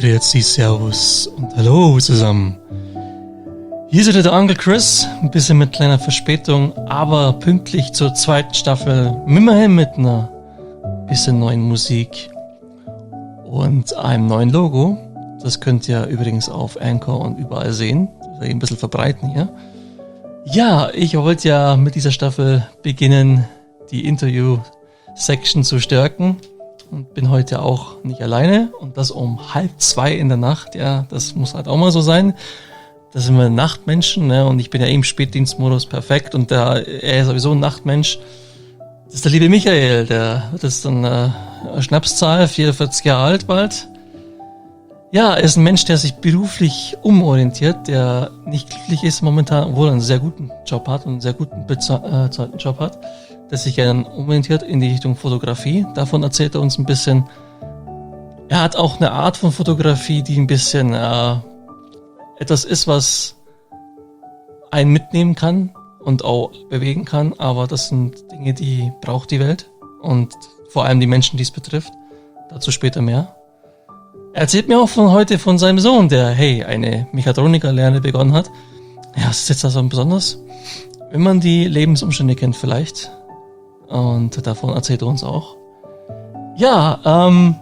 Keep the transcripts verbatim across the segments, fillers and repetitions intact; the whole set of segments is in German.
Grüezi, Servus und Hallo zusammen. Hier ist wieder der Onkel Chris, ein bisschen mit kleiner Verspätung, aber pünktlich zur zweiten Staffel, immerhin mit einer bisschen neuen Musik und einem neuen Logo. Das könnt ihr übrigens auf Anchor und überall sehen, das ein bisschen verbreiten hier. Ja, ich wollte ja mit dieser Staffel beginnen, die Interview-Section zu stärken. Und bin heute auch nicht alleine und das um halb zwei in der Nacht. Ja, das muss halt auch mal so sein. Das sind wir Nachtmenschen, ne? Und ich bin ja eben im Spätdienstmodus perfekt und der, er ist sowieso ein Nachtmensch. Das ist der liebe Michael, der das ist dann äh, Schnapszahl, vierundvierzig Jahre alt bald. Ja, er ist ein Mensch, der sich beruflich umorientiert, der nicht glücklich ist momentan, obwohl er einen sehr guten Job hat und einen sehr guten bezahlten Job hat, der sich gerne umorientiert in die Richtung Fotografie. Davon erzählt er uns ein bisschen. Er hat auch eine Art von Fotografie, die ein bisschen äh, etwas ist, was einen mitnehmen kann und auch bewegen kann, aber das sind Dinge, die braucht die Welt und vor allem die Menschen, die es betrifft. Dazu später mehr. Er erzählt mir auch von heute von seinem Sohn, der, hey, eine Mechatronikerlehre begonnen hat. Ja, was ist jetzt also besonders? Wenn man die Lebensumstände kennt vielleicht. Und davon erzählt er uns auch. Ja, ähm,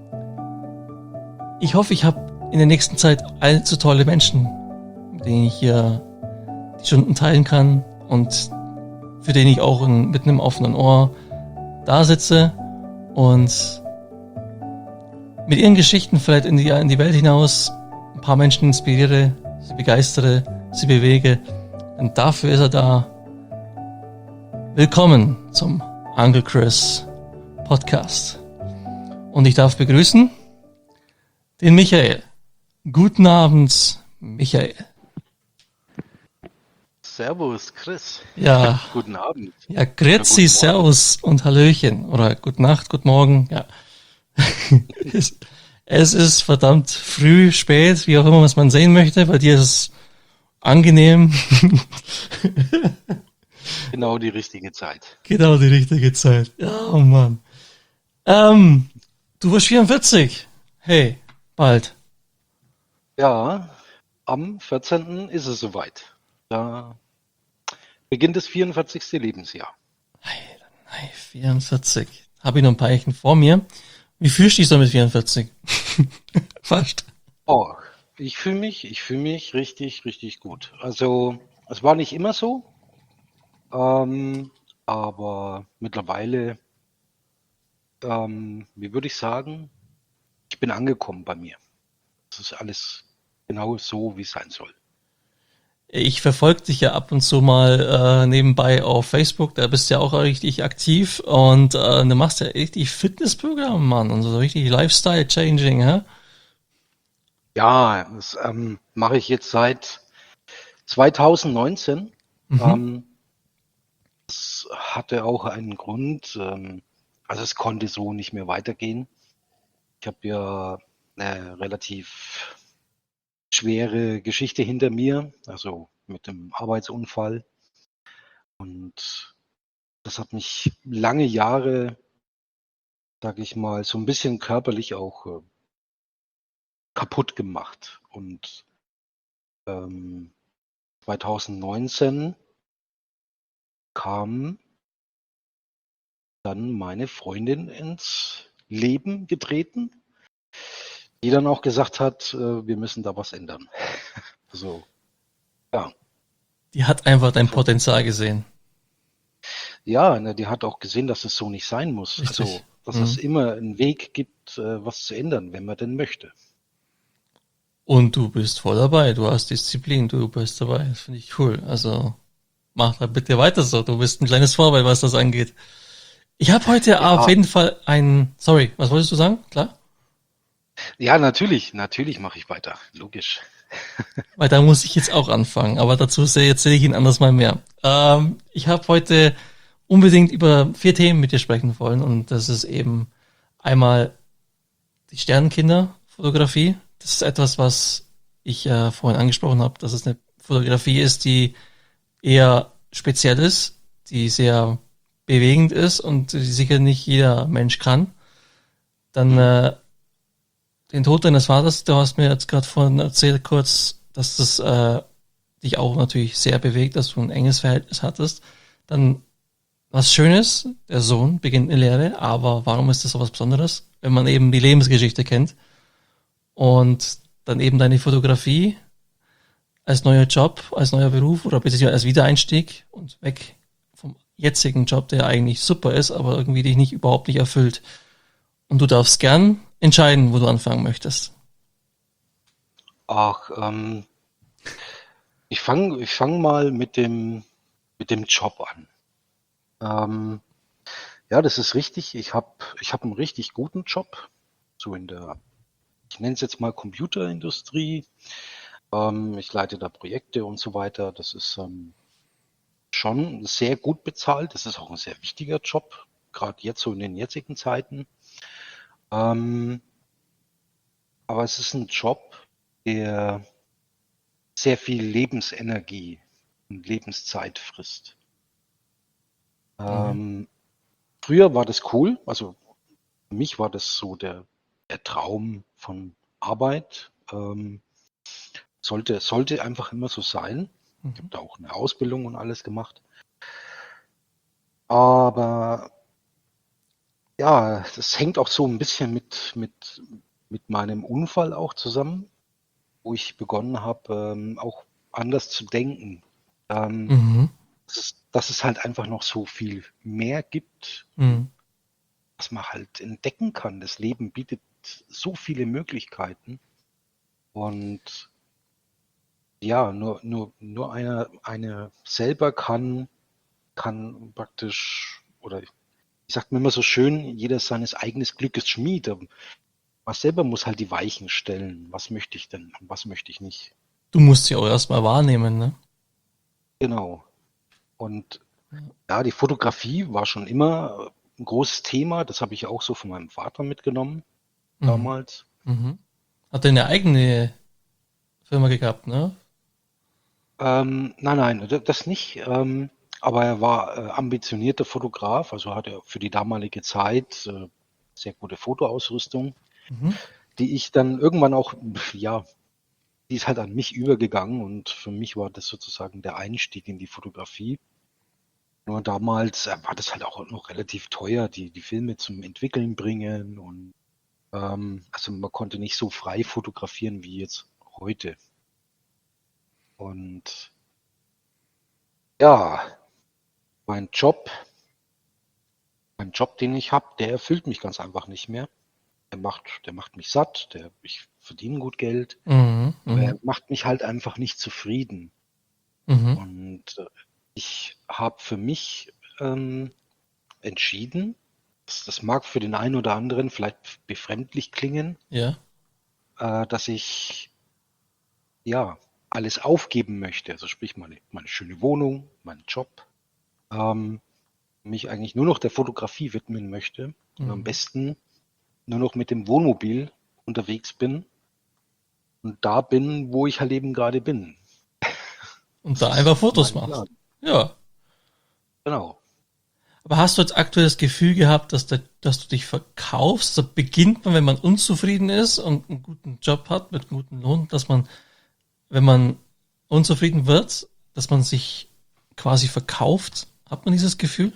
ich hoffe, ich habe in der nächsten Zeit allzu tolle Menschen, mit denen ich hier die Stunden teilen kann und für den ich auch in, mit einem offenen Ohr da sitze und mit ihren Geschichten vielleicht in die, in die Welt hinaus ein paar Menschen inspiriere, sie begeistere, sie bewege. Und dafür ist er da. Willkommen zum Onkel Chris Podcast. Und ich darf begrüßen den Michael. Guten Abend, Michael. Servus, Chris. Ja. Guten Abend. Ja, grüezi, servus und Hallöchen. Oder gute Nacht, guten Morgen. Ja. es, es ist verdammt früh, spät, wie auch immer was man sehen möchte. Bei dir ist es angenehm. Genau die richtige Zeit. Genau die richtige Zeit. Ja, oh Mann. Ähm, du wirst vierundvierzig. Hey, bald. Ja, am vierzehnten ist es soweit. Da beginnt das vierundvierzigste Lebensjahr. Nein, nein, vierundvierzig. Habe ich noch ein paar Ecken vor mir. Wie fühlst du dich so mit vierundvierzig? Fast. Oh, ich fühle mich, ich fühle mich richtig, richtig gut. Also, es war nicht immer so, ähm, aber mittlerweile, ähm, wie würde ich sagen, ich bin angekommen bei mir. Es ist alles genau so, wie es sein soll. Ich verfolge dich ja ab und zu mal äh, nebenbei auf Facebook, da bist du ja auch richtig aktiv und äh, du machst ja richtig Fitnessprogramme, Mann, und so richtig Lifestyle-Changing, hä? Ja, das ähm, mache ich jetzt seit zweitausendneunzehn. Mhm. Ähm, das hatte auch einen Grund, ähm, also es konnte so nicht mehr weitergehen. Ich habe ja eine relativ schwere Geschichte hinter mir, also mit dem Arbeitsunfall. Und das hat mich lange Jahre, sage ich mal, so ein bisschen körperlich auch äh, kaputt gemacht. Und ähm, zweitausendneunzehn kam dann meine Freundin ins Leben getreten, die dann auch gesagt hat, äh, wir müssen da was ändern. Also, ja. Die hat einfach dein Potenzial gesehen. Ja, ne, die hat auch gesehen, dass es so nicht sein muss. Richtig. Also, dass Mhm. es immer einen Weg gibt, äh, was zu ändern, wenn man denn möchte. Und du bist voll dabei, du hast Disziplin, du bist dabei, das finde ich cool. Also mach da bitte weiter so, du bist ein kleines Vorbild, was das angeht. Ich habe heute Ja. auf jeden Fall ein, sorry, was wolltest du sagen? Klar? Ja, natürlich, natürlich mache ich weiter, logisch. Weil da muss ich jetzt auch anfangen, aber dazu erzähle ich Ihnen anders mal mehr. Ähm, ich habe heute unbedingt über vier Themen mit dir sprechen wollen und das ist eben einmal die Sternenkinder-Fotografie. Das ist etwas, was ich äh, vorhin angesprochen habe, dass es eine Fotografie ist, die eher speziell ist, die sehr bewegend ist und die sicher nicht jeder Mensch kann. Dann äh, den Tod deines Vaters, du hast mir jetzt gerade vorhin erzählt kurz, dass das äh, dich auch natürlich sehr bewegt, dass du ein enges Verhältnis hattest. Dann was Schönes, der Sohn beginnt eine Lehre, aber warum ist das so was Besonderes, wenn man eben die Lebensgeschichte kennt und dann eben deine Fotografie als neuer Job, als neuer Beruf oder beziehungsweise als Wiedereinstieg und weg vom jetzigen Job, der eigentlich super ist, aber irgendwie dich nicht überhaupt nicht erfüllt. Und du darfst gern entscheiden, wo du anfangen möchtest. Ach, ähm, ich fange ich fang mal mit dem, mit dem Job an. Ähm, ja, das ist richtig. Ich habe ich hab einen richtig guten Job, so in der, ich nenne es jetzt mal Computerindustrie. Ähm, ich leite da Projekte und so weiter. Das ist ähm, schon sehr gut bezahlt. Das ist auch ein sehr wichtiger Job, gerade jetzt so in den jetzigen Zeiten. Ähm, aber es ist ein Job, der sehr viel Lebensenergie und Lebenszeit frisst. Mhm. Ähm, früher war das cool, also für mich war das so der, der Traum von Arbeit. Ähm, sollte, sollte einfach immer so sein. Ich habe Mhm. da auch eine Ausbildung und alles gemacht. Aber ja, das hängt auch so ein bisschen mit, mit, mit meinem Unfall auch zusammen, wo ich begonnen habe, ähm, auch anders zu denken. Ähm, Mhm. dass es, dass es halt einfach noch so viel mehr gibt, Mhm. was man halt entdecken kann. Das Leben bietet so viele Möglichkeiten und ja, nur, nur, nur einer, eine selber kann, kann praktisch, oder ich sage mir immer so schön, jeder seines eigenen Glückes Schmied. Aber man selber muss halt die Weichen stellen. Was möchte ich denn und was möchte ich nicht? Du musst sie auch erstmal wahrnehmen, ne? Genau. Und ja, die Fotografie war schon immer ein großes Thema. Das habe ich auch so von meinem Vater mitgenommen Mhm. damals. Mhm. Hat er eine eigene Firma gehabt, ne? Ähm, nein, nein, d das nicht, ähm, aber er war, äh, ambitionierter Fotograf, also hatte er für die damalige Zeit, äh, sehr gute Fotoausrüstung, Mhm. die ich dann irgendwann auch, ja, die ist halt an mich übergegangen und für mich war das sozusagen der Einstieg in die Fotografie. Nur damals, äh, war das halt auch noch relativ teuer, die die Filme zum Entwickeln bringen und, ähm, also man konnte nicht so frei fotografieren wie jetzt heute. Und ja, mein Job Mein Job, den ich habe, der erfüllt mich ganz einfach nicht mehr. Der macht der macht mich satt, der ich verdiene gut Geld, Mhm. aber Mhm. er macht mich halt einfach nicht zufrieden. Mhm. Und, äh, ich habe für mich, ähm, entschieden, das das mag für den einen oder anderen vielleicht befremdlich klingen, Ja. äh, dass ich, ja, alles aufgeben möchte. Also sprich meine meine schöne Wohnung, meinen Job, ähm, mich eigentlich nur noch der Fotografie widmen möchte und am Mhm. besten nur noch mit dem Wohnmobil unterwegs bin und da bin, wo ich halt eben gerade bin. Und Das da einfach ist Fotos mein machst. Plan. Ja. Genau. Aber hast du jetzt aktuell das Gefühl gehabt, dass, der, dass du dich verkaufst? Da beginnt man, wenn man unzufrieden ist und einen guten Job hat mit einem guten Lohn, dass man, wenn man unzufrieden wird, dass man sich quasi verkauft? Hat man dieses Gefühl?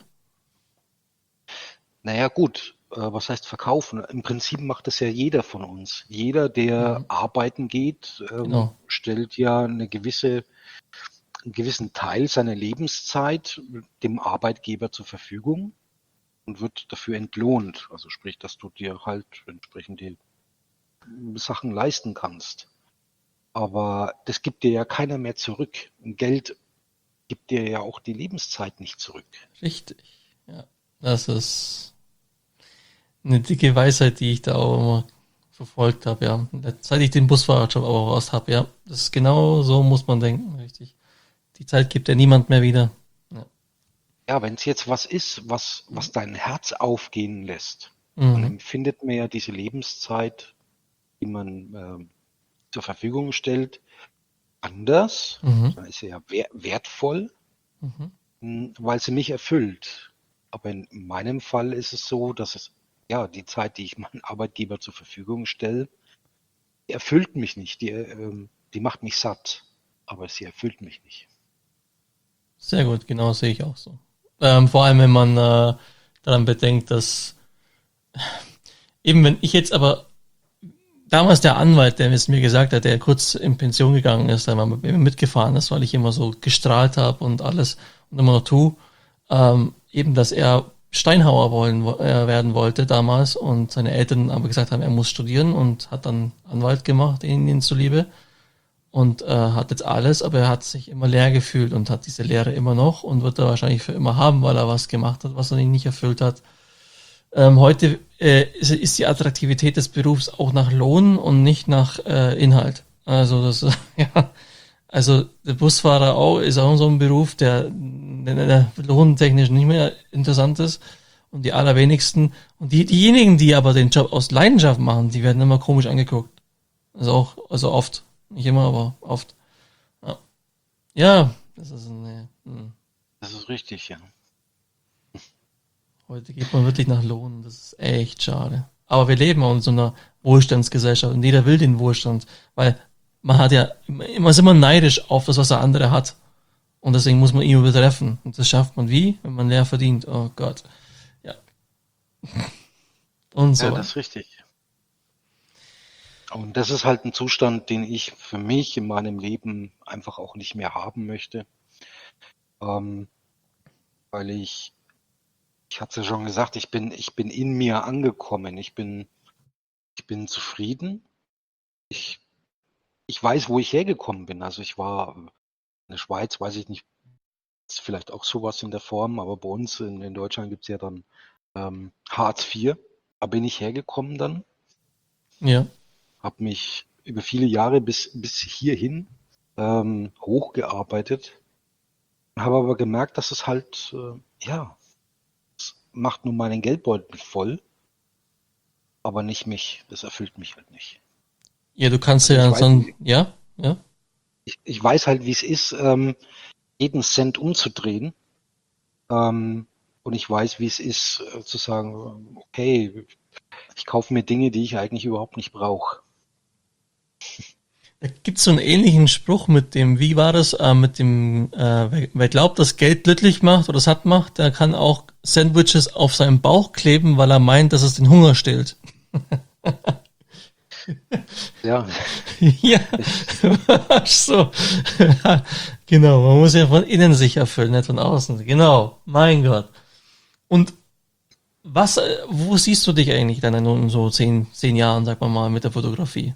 Na ja, gut, äh, was heißt verkaufen? Im Prinzip macht das ja jeder von uns. Jeder, der Mhm. arbeiten geht, ähm, Genau. stellt ja eine gewisse 'n gewissen Teil seiner Lebenszeit dem Arbeitgeber zur Verfügung und wird dafür entlohnt. Also sprich, dass du dir halt entsprechend die Sachen leisten kannst. Aber das gibt dir ja keiner mehr zurück. Und Geld gibt dir ja auch die Lebenszeit nicht zurück. Richtig. Ja. Das ist eine dicke Weisheit, die ich da auch immer verfolgt habe, ja. Seit ich den Busfahrerjob aber raus habe, ja. Das ist genau so muss man denken, richtig. Die Zeit gibt ja niemand mehr wieder. Ja. Ja, wenn es jetzt was ist, was, was dein Herz aufgehen lässt, dann Mhm. empfindet man ja diese Lebenszeit, die man ähm, zur Verfügung stellt, anders. Mhm. Dann ist sie ja wer wertvoll, Mhm. mh, weil sie mich erfüllt. Aber in meinem Fall ist es so, dass es ja die Zeit, die ich meinem Arbeitgeber zur Verfügung stelle, die erfüllt mich nicht. Die, ähm, die macht mich satt, aber sie erfüllt mich nicht. Sehr gut, genau sehe ich auch so. Ähm, vor allem, wenn man äh, daran bedenkt, dass eben wenn ich jetzt aber damals der Anwalt, der es mir gesagt hat, der kurz in Pension gegangen ist, der mal mit mir mitgefahren ist, weil ich immer so gestrahlt habe und alles und immer noch tue, ähm, eben, dass er Steinhauer wollen, äh, werden wollte damals und seine Eltern aber gesagt haben, er muss studieren und hat dann Anwalt gemacht, ihnen zuliebe und äh, hat jetzt alles, aber er hat sich immer leer gefühlt und hat diese Leere immer noch und wird er wahrscheinlich für immer haben, weil er was gemacht hat, was er ihn nicht erfüllt hat. Ähm, heute äh, ist, ist die Attraktivität des Berufs auch nach Lohn und nicht nach äh, Inhalt. Also das, ja, also der Busfahrer auch ist auch so ein Beruf, der, der, der lohntechnisch nicht mehr interessant ist und die allerwenigsten und die diejenigen, die aber den Job aus Leidenschaft machen, die werden immer komisch angeguckt. Also auch, also oft, nicht immer, aber oft. Ja, ja das ist eine, hm. Das ist richtig, ja. Heute geht man wirklich nach Lohn. Das ist echt schade. Aber wir leben auch in so einer Wohlstandsgesellschaft und jeder will den Wohlstand, weil man hat ja immer ist immer neidisch auf das, was der andere hat. Und deswegen muss man ihn übertreffen. Und das schafft man wie? Wenn man leer verdient. Oh Gott. Ja. Und Ja, so. das ist richtig. Und das ist halt ein Zustand, den ich für mich in meinem Leben einfach auch nicht mehr haben möchte, ähm, weil ich, ich hatte es ja schon gesagt, ich bin, ich bin in mir angekommen. Ich bin, ich bin zufrieden. Ich, ich weiß, wo ich hergekommen bin. Also ich war in der Schweiz, weiß ich nicht, ist vielleicht auch sowas in der Form, aber bei uns in, in Deutschland gibt es ja dann ähm, Hartz vier. Da bin ich hergekommen dann, Ja. habe mich über viele Jahre bis, bis hierhin ähm, hochgearbeitet, habe aber gemerkt, dass es halt, äh, ja, es macht nur meinen Geldbeutel voll, aber nicht mich. Das erfüllt mich halt nicht. Ja, du kannst Also ich ja weiß, so ein, ja, ja. ich, ich weiß halt, wie es ist, ähm, jeden Cent umzudrehen. Ähm, und ich weiß, wie es ist, äh, zu sagen, okay, ich kaufe mir Dinge, die ich eigentlich überhaupt nicht brauche. Da gibt's so einen ähnlichen Spruch mit dem, wie war das, äh, mit dem, äh, wer, wer glaubt, dass Geld glücklich macht oder satt macht, der kann auch Sandwiches auf seinem Bauch kleben, weil er meint, dass es den Hunger stillt. Ja, Ja, so. Genau, man muss ja von innen sich erfüllen, nicht von außen. Genau, mein Gott. Und was, äh, wo siehst du dich eigentlich dann in so zehn, zehn Jahren, sag mal mal, mit der Fotografie?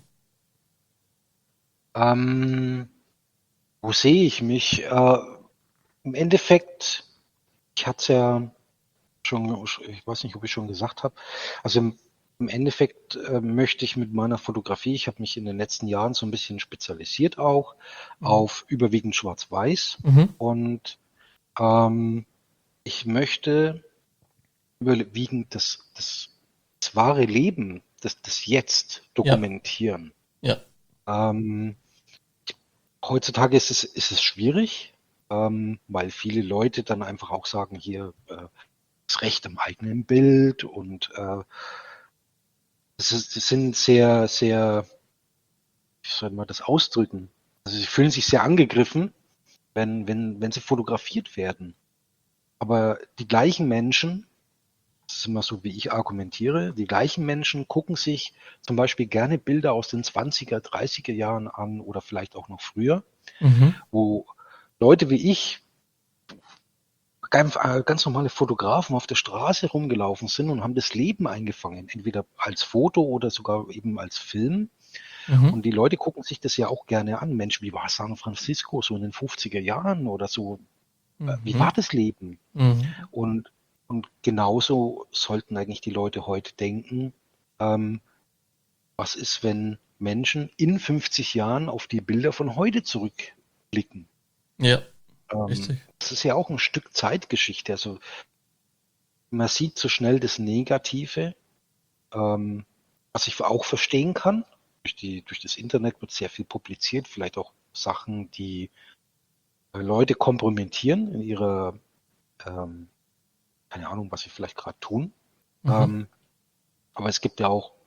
ähm, wo sehe ich mich? Äh, im Endeffekt, ich hatte es ja schon, ich weiß nicht, ob ich schon gesagt habe, also im, im Endeffekt äh, möchte ich mit meiner Fotografie, ich habe mich in den letzten Jahren so ein bisschen spezialisiert auch Mhm. auf überwiegend Schwarz-Weiß Mhm. und ähm, ich möchte überwiegend das, das, das wahre Leben, das, das Jetzt Ja, dokumentieren. ja. Ähm, heutzutage ist es, ist es schwierig, ähm, weil viele Leute dann einfach auch sagen, hier äh, das Recht am eigenen Bild und äh, das, ist, das sind sehr, sehr, wie soll man das ausdrücken? Also sie fühlen sich sehr angegriffen, wenn, wenn, wenn sie fotografiert werden. Aber die gleichen Menschen, das ist immer so, wie ich argumentiere, die gleichen Menschen gucken sich zum Beispiel gerne Bilder aus den zwanziger, dreißiger Jahren an oder vielleicht auch noch früher, Mhm. wo Leute wie ich ganz, äh, ganz normale Fotografen auf der Straße rumgelaufen sind und haben das Leben eingefangen, entweder als Foto oder sogar eben als Film. Mhm. Und die Leute gucken sich das ja auch gerne an. Mensch, wie war San Francisco so in den fünfziger Jahren oder so? Äh, Wie Mhm. war das Leben? Mhm. Und, und genauso sollten eigentlich die Leute heute denken, ähm, was ist, wenn Menschen in fünfzig Jahren auf die Bilder von heute zurückblicken? Ja, Ähm, richtig. das ist ja auch ein Stück Zeitgeschichte. Also man sieht so schnell das Negative, ähm, was ich auch verstehen kann. Durch, die, durch das Internet wird sehr viel publiziert, vielleicht auch Sachen, die äh, Leute kompromittieren in ihrer, ähm, keine Ahnung, was sie vielleicht gerade tun. Mhm. Ähm, aber es gibt ja auch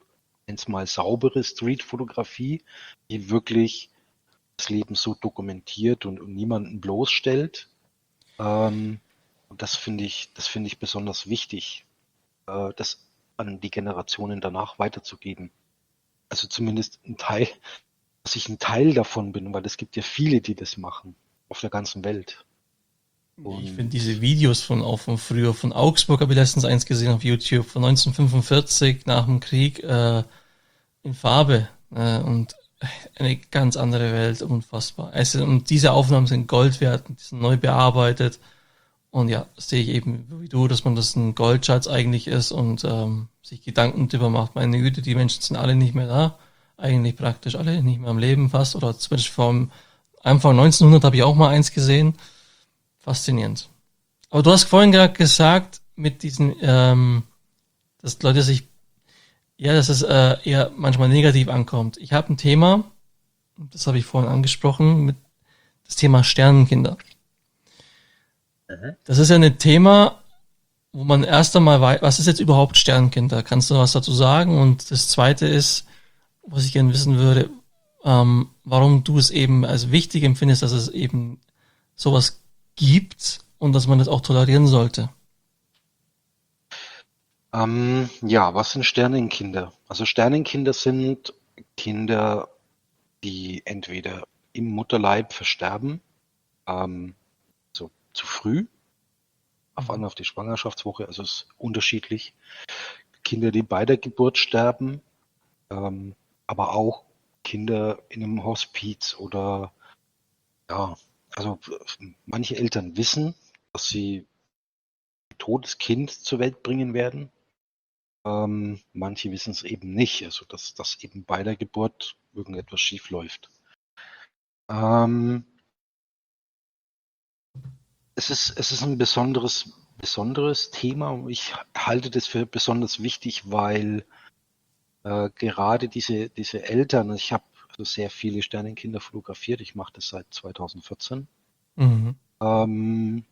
nenn's mal saubere Streetfotografie, die wirklich das Leben so dokumentiert und, und niemanden bloßstellt. Ähm, und das finde ich, das finde ich besonders wichtig, äh, das an die Generationen danach weiterzugeben. Also zumindest ein Teil, dass ich ein Teil davon bin, weil es gibt ja viele, die das machen auf der ganzen Welt. Ich finde diese Und Videos von auch von früher, von Augsburg habe ich letztens eins gesehen auf YouTube, von neunzehnhundertfünfundvierzig nach dem Krieg äh, in Farbe äh, und eine ganz andere Welt, unfassbar. Also, und diese Aufnahmen sind Gold wert, die sind neu bearbeitet und ja, das sehe ich eben wie du, dass man das ein Goldschatz eigentlich ist und ähm, sich Gedanken darüber macht. Meine Güte, die Menschen sind alle nicht mehr da, eigentlich praktisch alle nicht mehr am Leben fast oder zumindest vom Anfang neunzehnhundert habe ich auch mal eins gesehen. Faszinierend. Aber du hast vorhin gerade gesagt, mit diesen, ähm, dass Leute sich, ja, dass es äh, eher manchmal negativ ankommt. Ich habe ein Thema, das habe ich vorhin angesprochen, mit das Thema Sternenkinder. Mhm. Das ist ja ein Thema, wo man erst einmal weiß, was ist jetzt überhaupt Sternenkinder? Kannst du was dazu sagen? Und das Zweite ist, was ich gerne wissen würde, ähm, warum du es eben als wichtig empfindest, dass es eben sowas gibt und dass man das auch tolerieren sollte. ähm, ja, was sind Sternenkinder? Also Sternenkinder sind Kinder, die entweder im Mutterleib versterben, ähm, so zu früh, auf Mhm. an auf die Schwangerschaftswoche, also es ist unterschiedlich. Kinder, die bei der Geburt sterben, ähm, aber auch Kinder in einem Hospiz oder ja, also manche Eltern wissen, dass sie ein totes Kind zur Welt bringen werden. Ähm, manche wissen es eben nicht, also dass, dass eben bei der Geburt irgendetwas schief läuft. Ähm, es ist, es ist ein besonderes, besonderes Thema und ich halte das für besonders wichtig, weil äh, gerade diese, diese Eltern, ich habe also sehr viele Sternenkinder fotografiert, ich mache das seit zweitausendvierzehn. Mhm. Ähm,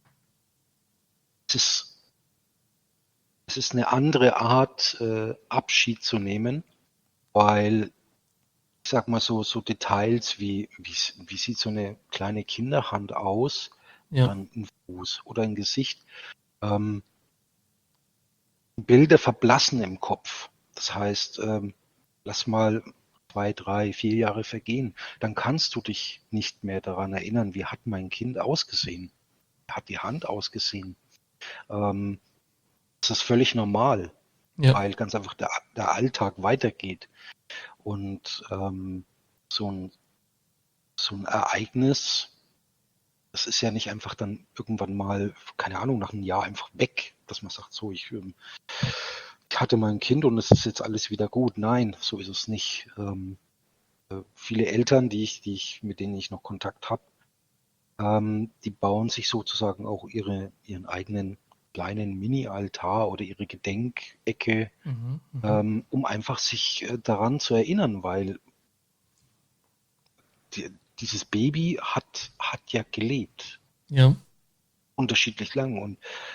es ist, es ist eine andere Art, äh, Abschied zu nehmen, weil ich sag mal so, so Details wie, wie, wie sieht so eine kleine Kinderhand aus, Ja. oder ein Fuß oder ein Gesicht, ähm, Bilder verblassen im Kopf. Das heißt, ähm, lass mal zwei, drei, vier Jahre vergehen, dann kannst du dich nicht mehr daran erinnern, wie hat mein Kind ausgesehen, wie hat die Hand ausgesehen. Ähm, das ist völlig normal, Ja. weil ganz einfach der, der Alltag weitergeht. Und ähm, so ein, so ein Ereignis, das ist ja nicht einfach dann irgendwann mal, keine Ahnung, nach einem Jahr einfach weg, dass man sagt, so, ich, ähm, ich hatte mein Kind und es ist jetzt alles wieder gut. Nein, so ist es nicht. Ähm, äh, viele Eltern, die ich, die ich, mit denen ich noch Kontakt habe, ähm, die bauen sich sozusagen auch ihre, ihren eigenen kleinen Mini-Altar oder ihre Gedenkecke, Mhm. Mhm. ähm, um einfach sich äh, daran zu erinnern, weil die, dieses Baby hat, hat ja gelebt, Ja. unterschiedlich lang. Und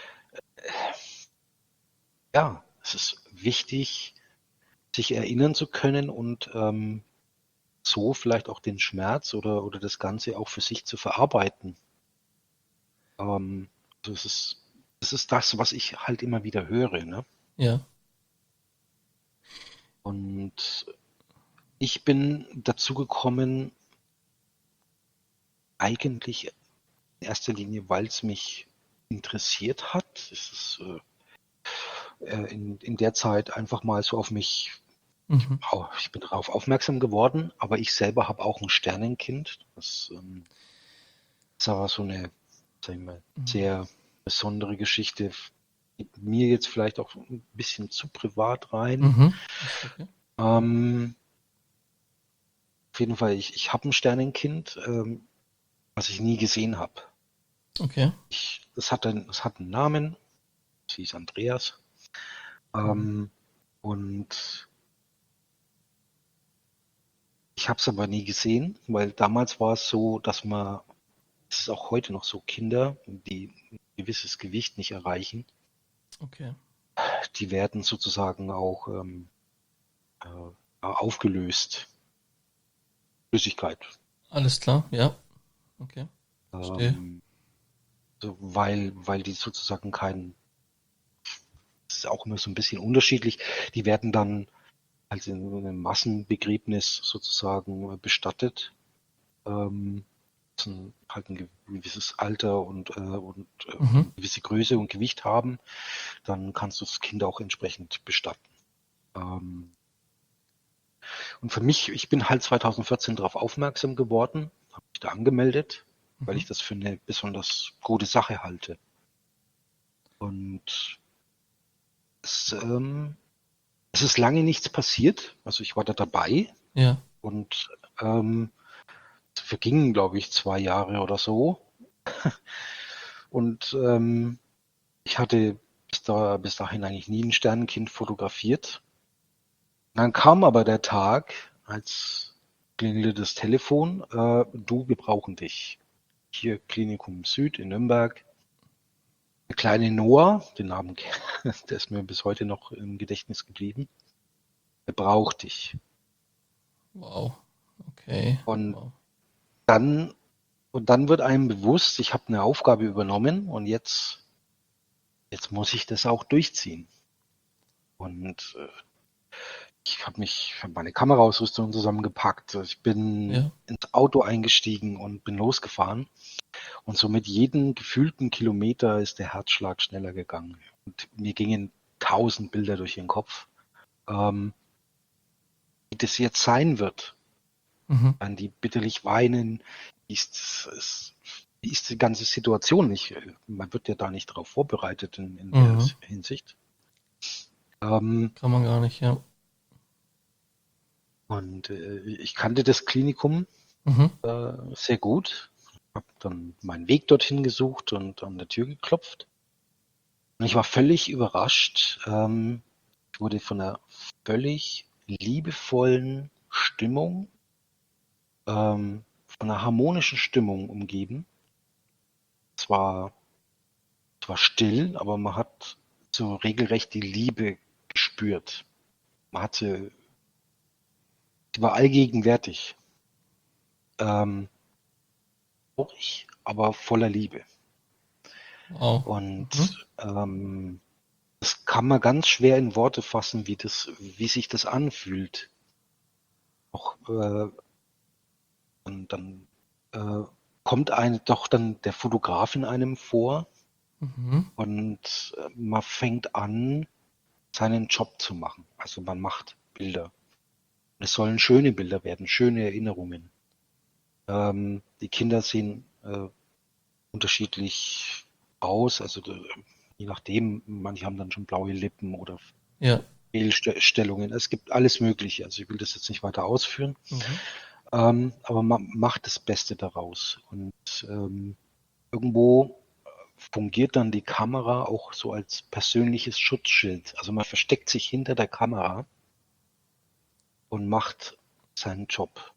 ja, es ist wichtig, sich erinnern zu können und ähm, so vielleicht auch den Schmerz oder, oder das Ganze auch für sich zu verarbeiten. Ähm, also es ist, es ist das, was ich halt immer wieder höre, ne? Ja. Und ich bin dazu gekommen, eigentlich in erster Linie, weil es mich interessiert hat. Es ist äh, äh, in, in der Zeit einfach mal so auf mich, Mhm. au- ich bin darauf aufmerksam geworden, aber ich selber habe auch ein Sternenkind. Das ähm, ist aber so eine, sag ich mal, sehr besondere Geschichte. Geht mir jetzt vielleicht auch ein bisschen zu privat rein. Mhm. Ist okay. Ähm, auf jeden Fall, ich, ich habe ein Sternenkind, ähm, was ich nie gesehen habe. Okay. Ich, das hat ein, das hat einen Namen, sie hieß Andreas. Mhm. Ähm, und ich habe es aber nie gesehen, weil damals war es so, dass man, es ist auch heute noch so, Kinder, die ein gewisses Gewicht nicht erreichen, Okay. die werden sozusagen auch, ähm, äh, aufgelöst. Flüssigkeit. Alles klar, ja. Okay, verstehe. Ähm, so, weil, weil die sozusagen kein, das ist auch immer so ein bisschen unterschiedlich, die werden dann als in so einem Massenbegräbnis sozusagen bestattet. Ähm, müssen halt ein gewisses Alter und, äh, und äh, Mhm. eine gewisse Größe und Gewicht haben, dann kannst du das Kind auch entsprechend bestatten. Ähm, und für mich, ich bin halt zweitausendvierzehn darauf aufmerksam geworden, habe mich da angemeldet, weil Mhm. ich das für eine besonders gute Sache halte. Und es, ähm, es ist lange nichts passiert. Also ich war da dabei Ja. und ähm, es vergingen, glaube ich, zwei Jahre oder so. Und ähm, ich hatte bis, da, bis dahin eigentlich nie ein Sternenkind fotografiert. Und dann kam aber der Tag, als klingelte das Telefon, äh, du, wir brauchen dich. Hier Klinikum Süd in Nürnberg. Der kleine Noah, den Namen, der ist mir bis heute noch im Gedächtnis geblieben, der braucht dich. Wow. Okay. Und Wow. dann, und dann wird einem bewusst, ich habe eine Aufgabe übernommen und jetzt, jetzt muss ich das auch durchziehen. Und äh, ich habe mich, ich habe meine Kameraausrüstung zusammengepackt. Ich bin Ja. ins Auto eingestiegen und bin losgefahren. Und so mit jedem gefühlten Kilometer ist der Herzschlag schneller gegangen. Und mir gingen tausend Bilder durch den Kopf, ähm, wie das jetzt sein wird. Mhm. An die bitterlich weinen, wie ist, ist, wie ist die ganze Situation nicht? Man wird ja da nicht darauf vorbereitet in, in der Mhm. Hinsicht. Ähm, Kann man gar nicht, ja. und äh, ich kannte das Klinikum Mhm. äh, sehr gut, habe dann meinen Weg dorthin gesucht und an der Tür geklopft. Und ich war völlig überrascht. Ähm, ich wurde von einer völlig liebevollen Stimmung, ähm, von einer harmonischen Stimmung umgeben. Es war, es war still, aber man hat so regelrecht die Liebe gespürt. Man hatte, die war allgegenwärtig. Ähm, traurig, aber voller Liebe. Wow. Mhm. Und ähm, das kann man ganz schwer in Worte fassen, wie das, wie sich das anfühlt. Auch äh, dann, dann äh, kommt einem doch dann der Fotograf in einem vor Mhm. und äh, man fängt an, seinen Job zu machen. Also man macht Bilder. Und es sollen schöne Bilder werden, schöne Erinnerungen. Ähm, die Kinder sehen äh, unterschiedlich aus, also äh, je nachdem, manche haben dann schon blaue Lippen oder Ja. Fehlstellungen. Es gibt alles Mögliche. Also ich will das jetzt nicht weiter ausführen. Mhm. Ähm, aber man macht das Beste daraus. Und ähm, irgendwo fungiert dann die Kamera auch so als persönliches Schutzschild. Also man versteckt sich hinter der Kamera und macht seinen Job.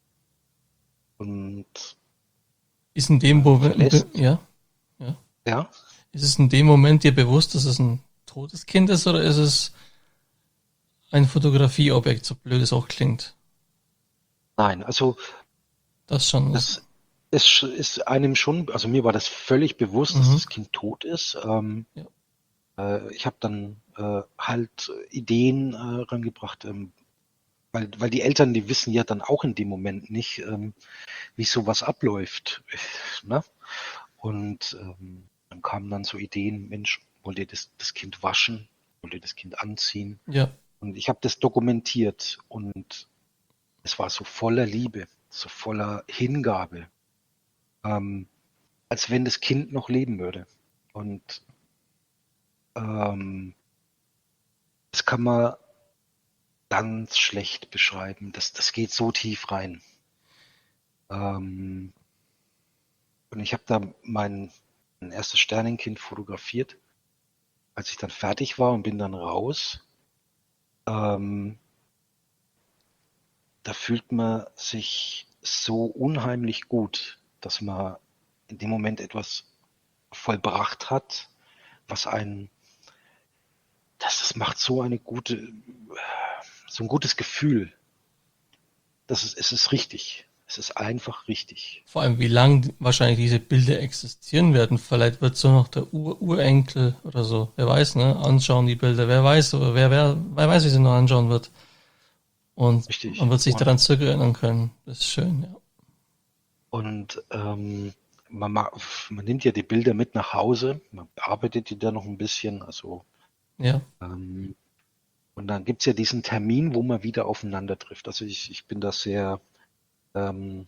Und Ist in dem man Moment, verlässt, ja, ja. ja, Ist es in dem Moment dir bewusst, dass es ein totes Kind ist oder ist es ein Fotografieobjekt, so blöd es auch klingt? nein, also Das schon ist. das ist, ist einem schon, also mir war das völlig bewusst, dass Mhm. das Kind tot ist. Ähm, Ja. äh, ich habe dann äh, halt Ideen äh, rangebracht, ähm, weil, weil die Eltern, die wissen ja dann auch in dem Moment nicht, ähm, wie sowas abläuft. Ne? Und ähm, dann kamen dann so Ideen, Mensch, wollt ihr das, das Kind waschen? Wollt ihr das Kind anziehen? Ja. Und ich habe das dokumentiert und es war so voller Liebe, so voller Hingabe, ähm, als wenn das Kind noch leben würde. Und ähm, das kann man ganz schlecht beschreiben. Das, das geht so tief rein. Ähm, und ich habe da mein, mein erstes Sternenkind fotografiert. Als ich dann fertig war und bin dann raus, ähm, da fühlt man sich so unheimlich gut, dass man in dem Moment etwas vollbracht hat, was einen, das, das macht so eine gute, so ein gutes Gefühl. Das ist, es ist richtig. Es ist einfach richtig. Vor allem, wie lang wahrscheinlich diese Bilder existieren werden. Vielleicht wird so noch der Ur Urenkel oder so, wer weiß, ne, anschauen die Bilder. Wer weiß, oder wer, wer, wer weiß, wie sie noch anschauen wird. Und Richtig. man wird sich Und, daran zurückerinnern können. Das ist schön, ja. Und ähm, man, ma- man nimmt ja die Bilder mit nach Hause, man bearbeitet die dann noch ein bisschen. Also, Ja, ähm, und dann gibt's ja diesen Termin, wo man wieder aufeinander trifft. Also ich, ich bin da sehr, ähm,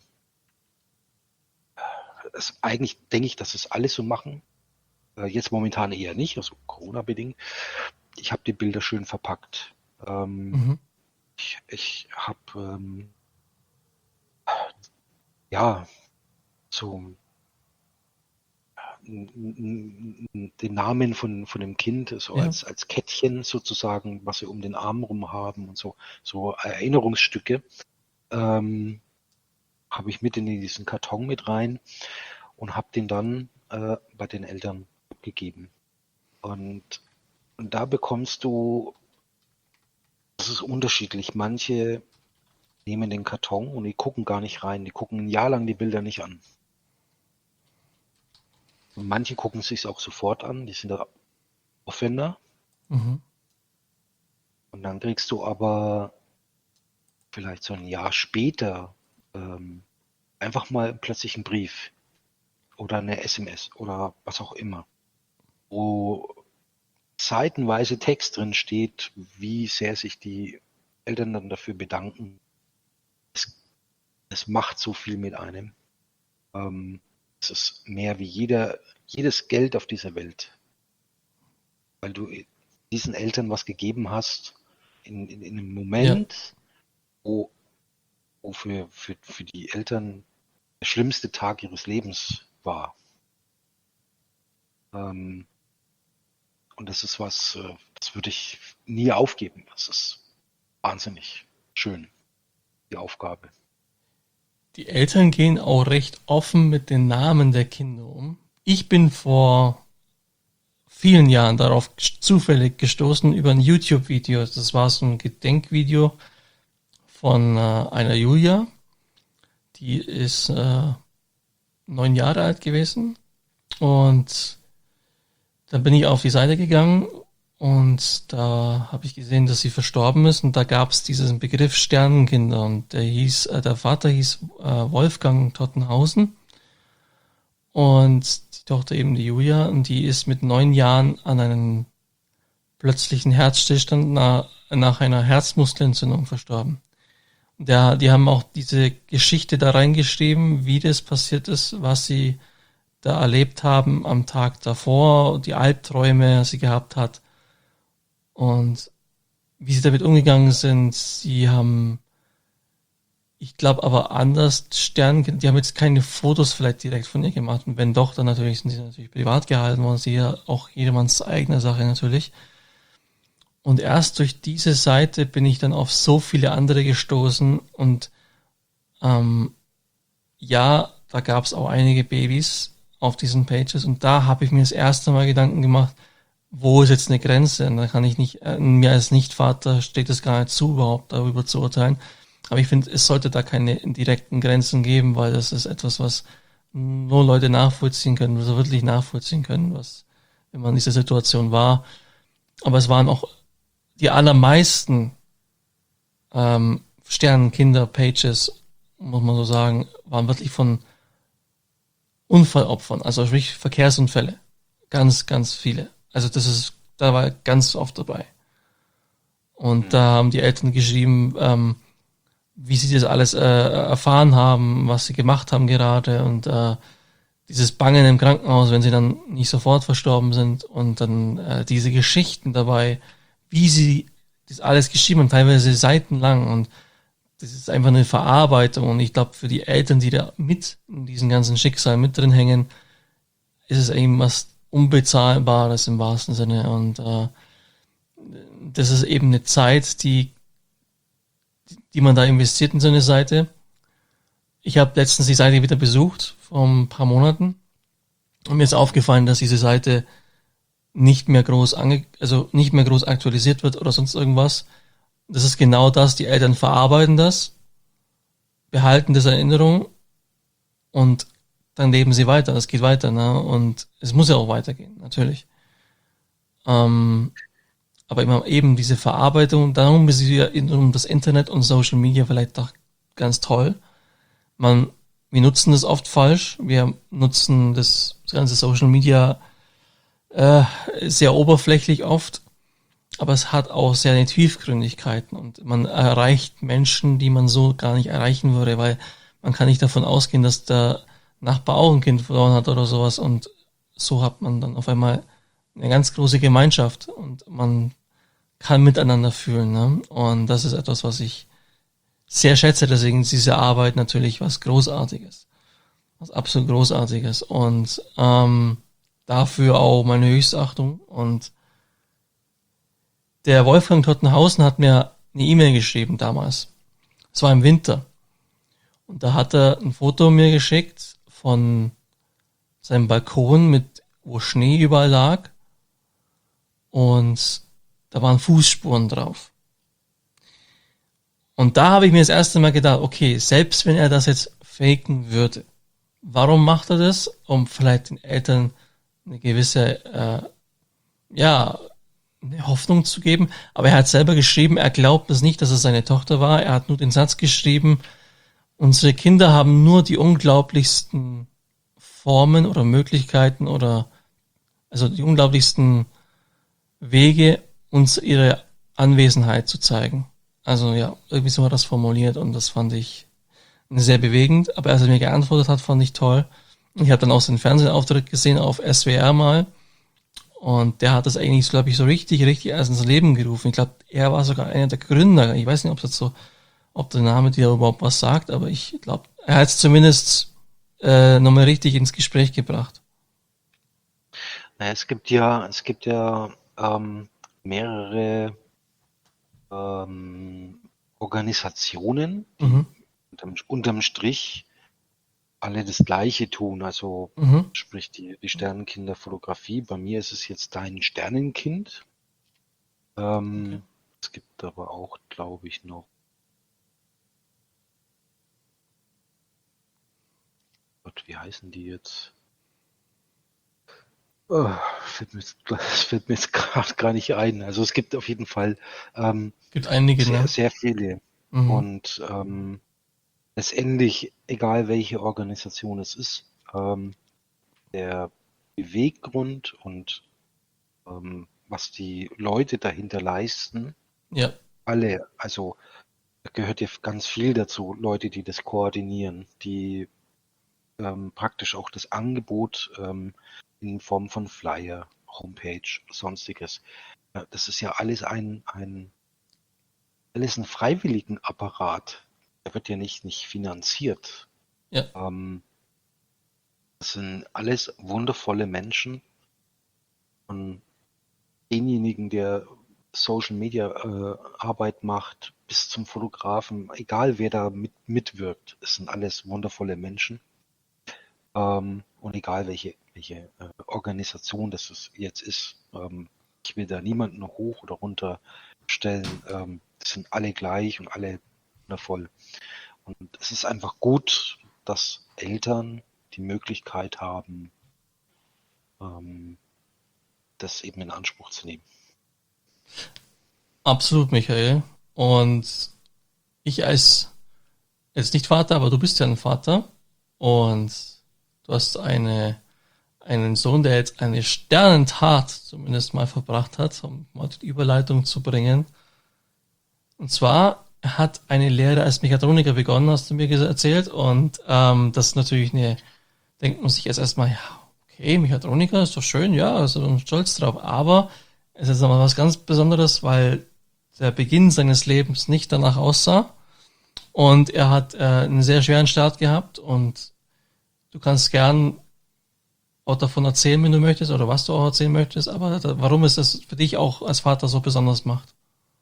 es, eigentlich denke ich, dass es alles so machen. Äh, jetzt momentan eher nicht, also Corona-bedingt. Ich habe die Bilder schön verpackt. Ähm, mhm. ich ich habe ähm, ja so n- n- n- den Namen von, von dem Kind so Ja, als, als Kettchen sozusagen, was sie um den Arm rum haben und so, so Erinnerungsstücke, ähm, habe ich mit in diesen Karton mit rein und habe den dann äh, bei den Eltern gegeben. Und, und da bekommst du, das ist unterschiedlich. Manche nehmen den Karton und die gucken gar nicht rein. Die gucken ein Jahr lang die Bilder nicht an. Und manche gucken sich auch sofort an. Die sind da Aufwender. mhm. Und dann kriegst du aber vielleicht so ein Jahr später ähm, einfach mal plötzlich einen Brief oder eine S M S oder was auch immer, wo seitenweise Text drin steht, wie sehr sich die Eltern dann dafür bedanken. Es, es macht so viel mit einem. Ähm, es ist mehr wie jeder, jedes Geld auf dieser Welt, weil du diesen Eltern was gegeben hast in, in, in einem Ja, Moment, wo, wo für, für, für die Eltern der schlimmste Tag ihres Lebens war. Ähm, und das ist was, äh, das würde ich nie aufgeben. Das ist wahnsinnig schön, die Aufgabe. die Eltern gehen auch recht offen mit den Namen der Kinder um. Ich bin vor vielen Jahren darauf ges- zufällig gestoßen über ein YouTube-Video. Das war so ein Gedenkvideo von äh, einer Julia. Die ist äh, neun Jahre alt gewesen. Und dann bin ich auf die Seite gegangen und da habe ich gesehen, dass sie verstorben ist. Und da gab es diesen Begriff Sternenkinder. Und der hieß, äh, der Vater hieß äh, Wolfgang Tottenhausen und die Tochter eben die Julia. Und die ist mit neun Jahren an einem plötzlichen Herzstillstand nach, nach einer Herzmuskelentzündung verstorben. Der, die haben auch diese Geschichte da reingeschrieben, wie das passiert ist, was sie da erlebt haben am Tag davor, die Albträume sie gehabt hat und wie sie damit umgegangen sind. Sie haben, ich glaube aber anders Sternkinder, die haben jetzt keine Fotos vielleicht direkt von ihr gemacht und wenn doch, dann natürlich sind sie natürlich privat gehalten worden, sie ja auch jedermanns eigene Sache natürlich. Und erst durch diese Seite bin ich dann auf so viele andere gestoßen und ähm, ja, da gab es auch einige Babys auf diesen Pages und da habe ich mir das erste Mal Gedanken gemacht, wo ist jetzt eine Grenze? Und da kann ich nicht, äh, mir als Nichtvater steht es gar nicht zu, überhaupt darüber zu urteilen. Aber ich finde, es sollte da keine direkten Grenzen geben, weil das ist etwas, was nur Leute nachvollziehen können, also wirklich nachvollziehen können, was, wenn man in dieser Situation war. Aber es waren auch die allermeisten ähm, Sternenkinder-Pages, muss man so sagen, waren wirklich von Unfallopfern, also sprich Verkehrsunfälle. Ganz, ganz viele. Also das ist, da war ganz oft dabei. Und Hm. da haben die Eltern geschrieben, ähm, wie sie das alles äh, erfahren haben, was sie gemacht haben gerade und äh, dieses Bangen im Krankenhaus, wenn sie dann nicht sofort verstorben sind und dann äh, diese Geschichten dabei, wie sie das alles geschrieben haben, teilweise seitenlang und das ist einfach eine Verarbeitung und ich glaube für die Eltern, die da mit in diesen ganzen Schicksalen mit drin hängen, ist es eben was Unbezahlbares im wahrsten Sinne und äh, das ist eben eine Zeit, die die man da investiert in so eine Seite. Ich habe letztens die Seite wieder besucht, vor ein paar Monaten und mir ist aufgefallen, dass diese Seite nicht mehr groß ange also nicht mehr groß aktualisiert wird oder sonst irgendwas. Das ist genau das, die Eltern verarbeiten das, behalten das in Erinnerung und dann leben sie weiter. Es geht weiter, ne? Und es muss ja auch weitergehen, natürlich. Ähm, aber immer eben diese Verarbeitung, darum ist ja um das Internet und Social Media vielleicht doch ganz toll. Man, wir nutzen das oft falsch. Wir nutzen das ganze Social Media äh, sehr oberflächlich oft, aber es hat auch sehr Tiefgründigkeiten und man erreicht Menschen, die man so gar nicht erreichen würde, weil man kann nicht davon ausgehen, dass der Nachbar auch ein Kind verloren hat oder sowas und so hat man dann auf einmal eine ganz große Gemeinschaft und man kann miteinander fühlen, ne? Und das ist etwas, was ich sehr schätze, deswegen ist diese Arbeit natürlich was Großartiges. Was absolut Großartiges. Und ähm, dafür auch meine Höchstachtung. Und der Wolfgang Tottenhausen hat mir eine E-Mail geschrieben damals. Es war im Winter. Und da hat er ein Foto mir geschickt von seinem Balkon, mit wo Schnee überall lag. Und da waren Fußspuren drauf. Und da habe ich mir das erste Mal gedacht, okay, selbst wenn er das jetzt faken würde, warum macht er das? Um vielleicht den Eltern eine gewisse, äh, ja, eine Hoffnung zu geben. Aber er hat selber geschrieben, er glaubt es nicht, dass es seine Tochter war. Er hat nur den Satz geschrieben, unsere Kinder haben nur die unglaublichsten Formen oder Möglichkeiten oder, also die unglaublichsten Wege, uns ihre Anwesenheit zu zeigen. Also ja, irgendwie so hat er das formuliert und das fand ich sehr bewegend. Aber als er mir geantwortet hat, fand ich toll. Ich habe dann auch seinen Fernsehauftritt gesehen auf S W R mal und der hat das eigentlich, glaube ich, so richtig, richtig erst ins Leben gerufen. Ich glaube, er war sogar einer der Gründer. Ich weiß nicht, ob das so, ob der Name dir überhaupt was sagt, aber ich glaube, er hat es zumindest äh, nochmal richtig ins Gespräch gebracht. Naja, es gibt ja, es gibt ja ähm, mehrere ähm, Organisationen, die Mhm. unterm, unterm Strich alle das Gleiche tun. Also Mhm. sprich die, die Sternenkinderfotografie. Bei mir ist es jetzt Dein Sternenkind. Ähm, Okay. Es gibt aber auch, glaube ich, noch. Gott, wie heißen die jetzt? Oh, fällt mir jetzt, das fällt mir jetzt gerade gar nicht ein. Also es gibt auf jeden Fall ähm, Gibt einige, sehr, ne? sehr viele. Mhm. Und ähm, letztendlich, egal welche Organisation es ist, ähm, der Beweggrund und ähm, was die Leute dahinter leisten, Ja, alle, also da gehört ja ganz viel dazu, Leute, die das koordinieren, die ähm, praktisch auch das Angebot ähm, in Form von Flyer, Homepage, sonstiges. Ja, das ist ja alles ein, ein, alles ein Freiwilligenapparat. Der wird ja nicht, nicht finanziert. ja, Ähm, Das sind alles wundervolle Menschen. Von denjenigen, der Social Media äh, Arbeit macht, bis zum Fotografen, egal wer da mit, mitwirkt, es sind alles wundervolle Menschen. Ähm, und egal welche, welche äh, Organisation das es jetzt ist, ähm, ich will da niemanden hoch oder runter stellen. Ähm, es sind alle gleich und alle wundervoll. Und es ist einfach gut, dass Eltern die Möglichkeit haben, ähm, das eben in Anspruch zu nehmen. absolut, Michael. Und ich als, jetzt nicht Vater, aber du bist ja ein Vater und du hast eine, einen Sohn, der jetzt eine Sternentat zumindest mal verbracht hat, um mal die Überleitung zu bringen. Und zwar er hat eine Lehre als Mechatroniker begonnen, hast du mir erzählt. Und ähm, das ist natürlich eine, denkt man sich jetzt erstmal, ja, okay, Mechatroniker ist doch schön, ja, also bin stolz drauf. Aber es ist nochmal was ganz Besonderes, weil der Beginn seines Lebens nicht danach aussah. Und er hat äh, einen sehr schweren Start gehabt und du kannst gern auch davon erzählen, wenn du möchtest, oder was du auch erzählen möchtest, aber da, warum es das für dich auch als Vater so besonders macht.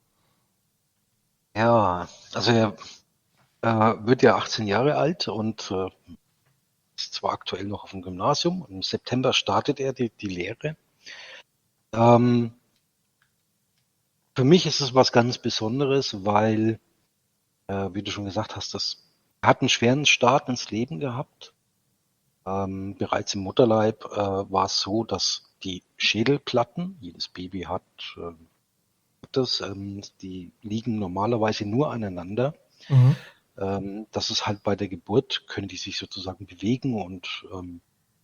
Ja, also er äh, wird ja achtzehn Jahre alt und äh, ist zwar aktuell noch auf dem Gymnasium. Im September startet er die, die Lehre. Ähm, Für mich ist es was ganz Besonderes, weil, äh, wie du schon gesagt hast, das er hat einen schweren Start ins Leben gehabt. Ähm, bereits im Mutterleib äh, war es so, dass die Schädelplatten, jedes Baby hat äh, das, ähm, die liegen normalerweise nur aneinander. Mhm. Ähm, das ist halt bei der Geburt, können die sich sozusagen bewegen und ähm,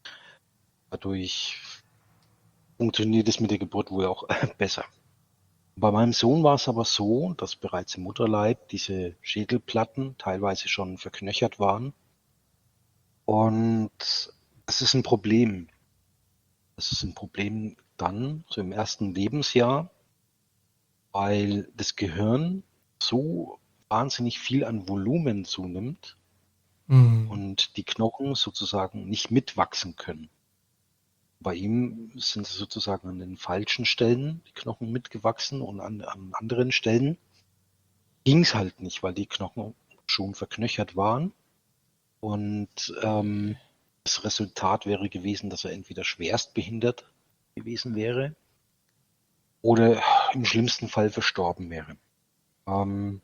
dadurch funktioniert es mit der Geburt wohl auch besser. Bei meinem Sohn war es aber so, dass bereits im Mutterleib diese Schädelplatten teilweise schon verknöchert waren. Und das ist ein Problem. Das ist ein Problem dann, so im ersten Lebensjahr, weil das Gehirn so wahnsinnig viel an Volumen zunimmt Mhm. und die Knochen sozusagen nicht mitwachsen können. Bei ihm sind sie sozusagen an den falschen Stellen, die Knochen mitgewachsen und an, an anderen Stellen ging es halt nicht, weil die Knochen schon verknöchert waren. Und ähm, das Resultat wäre gewesen, dass er entweder schwerst behindert gewesen wäre oder im schlimmsten Fall verstorben wäre. Ähm,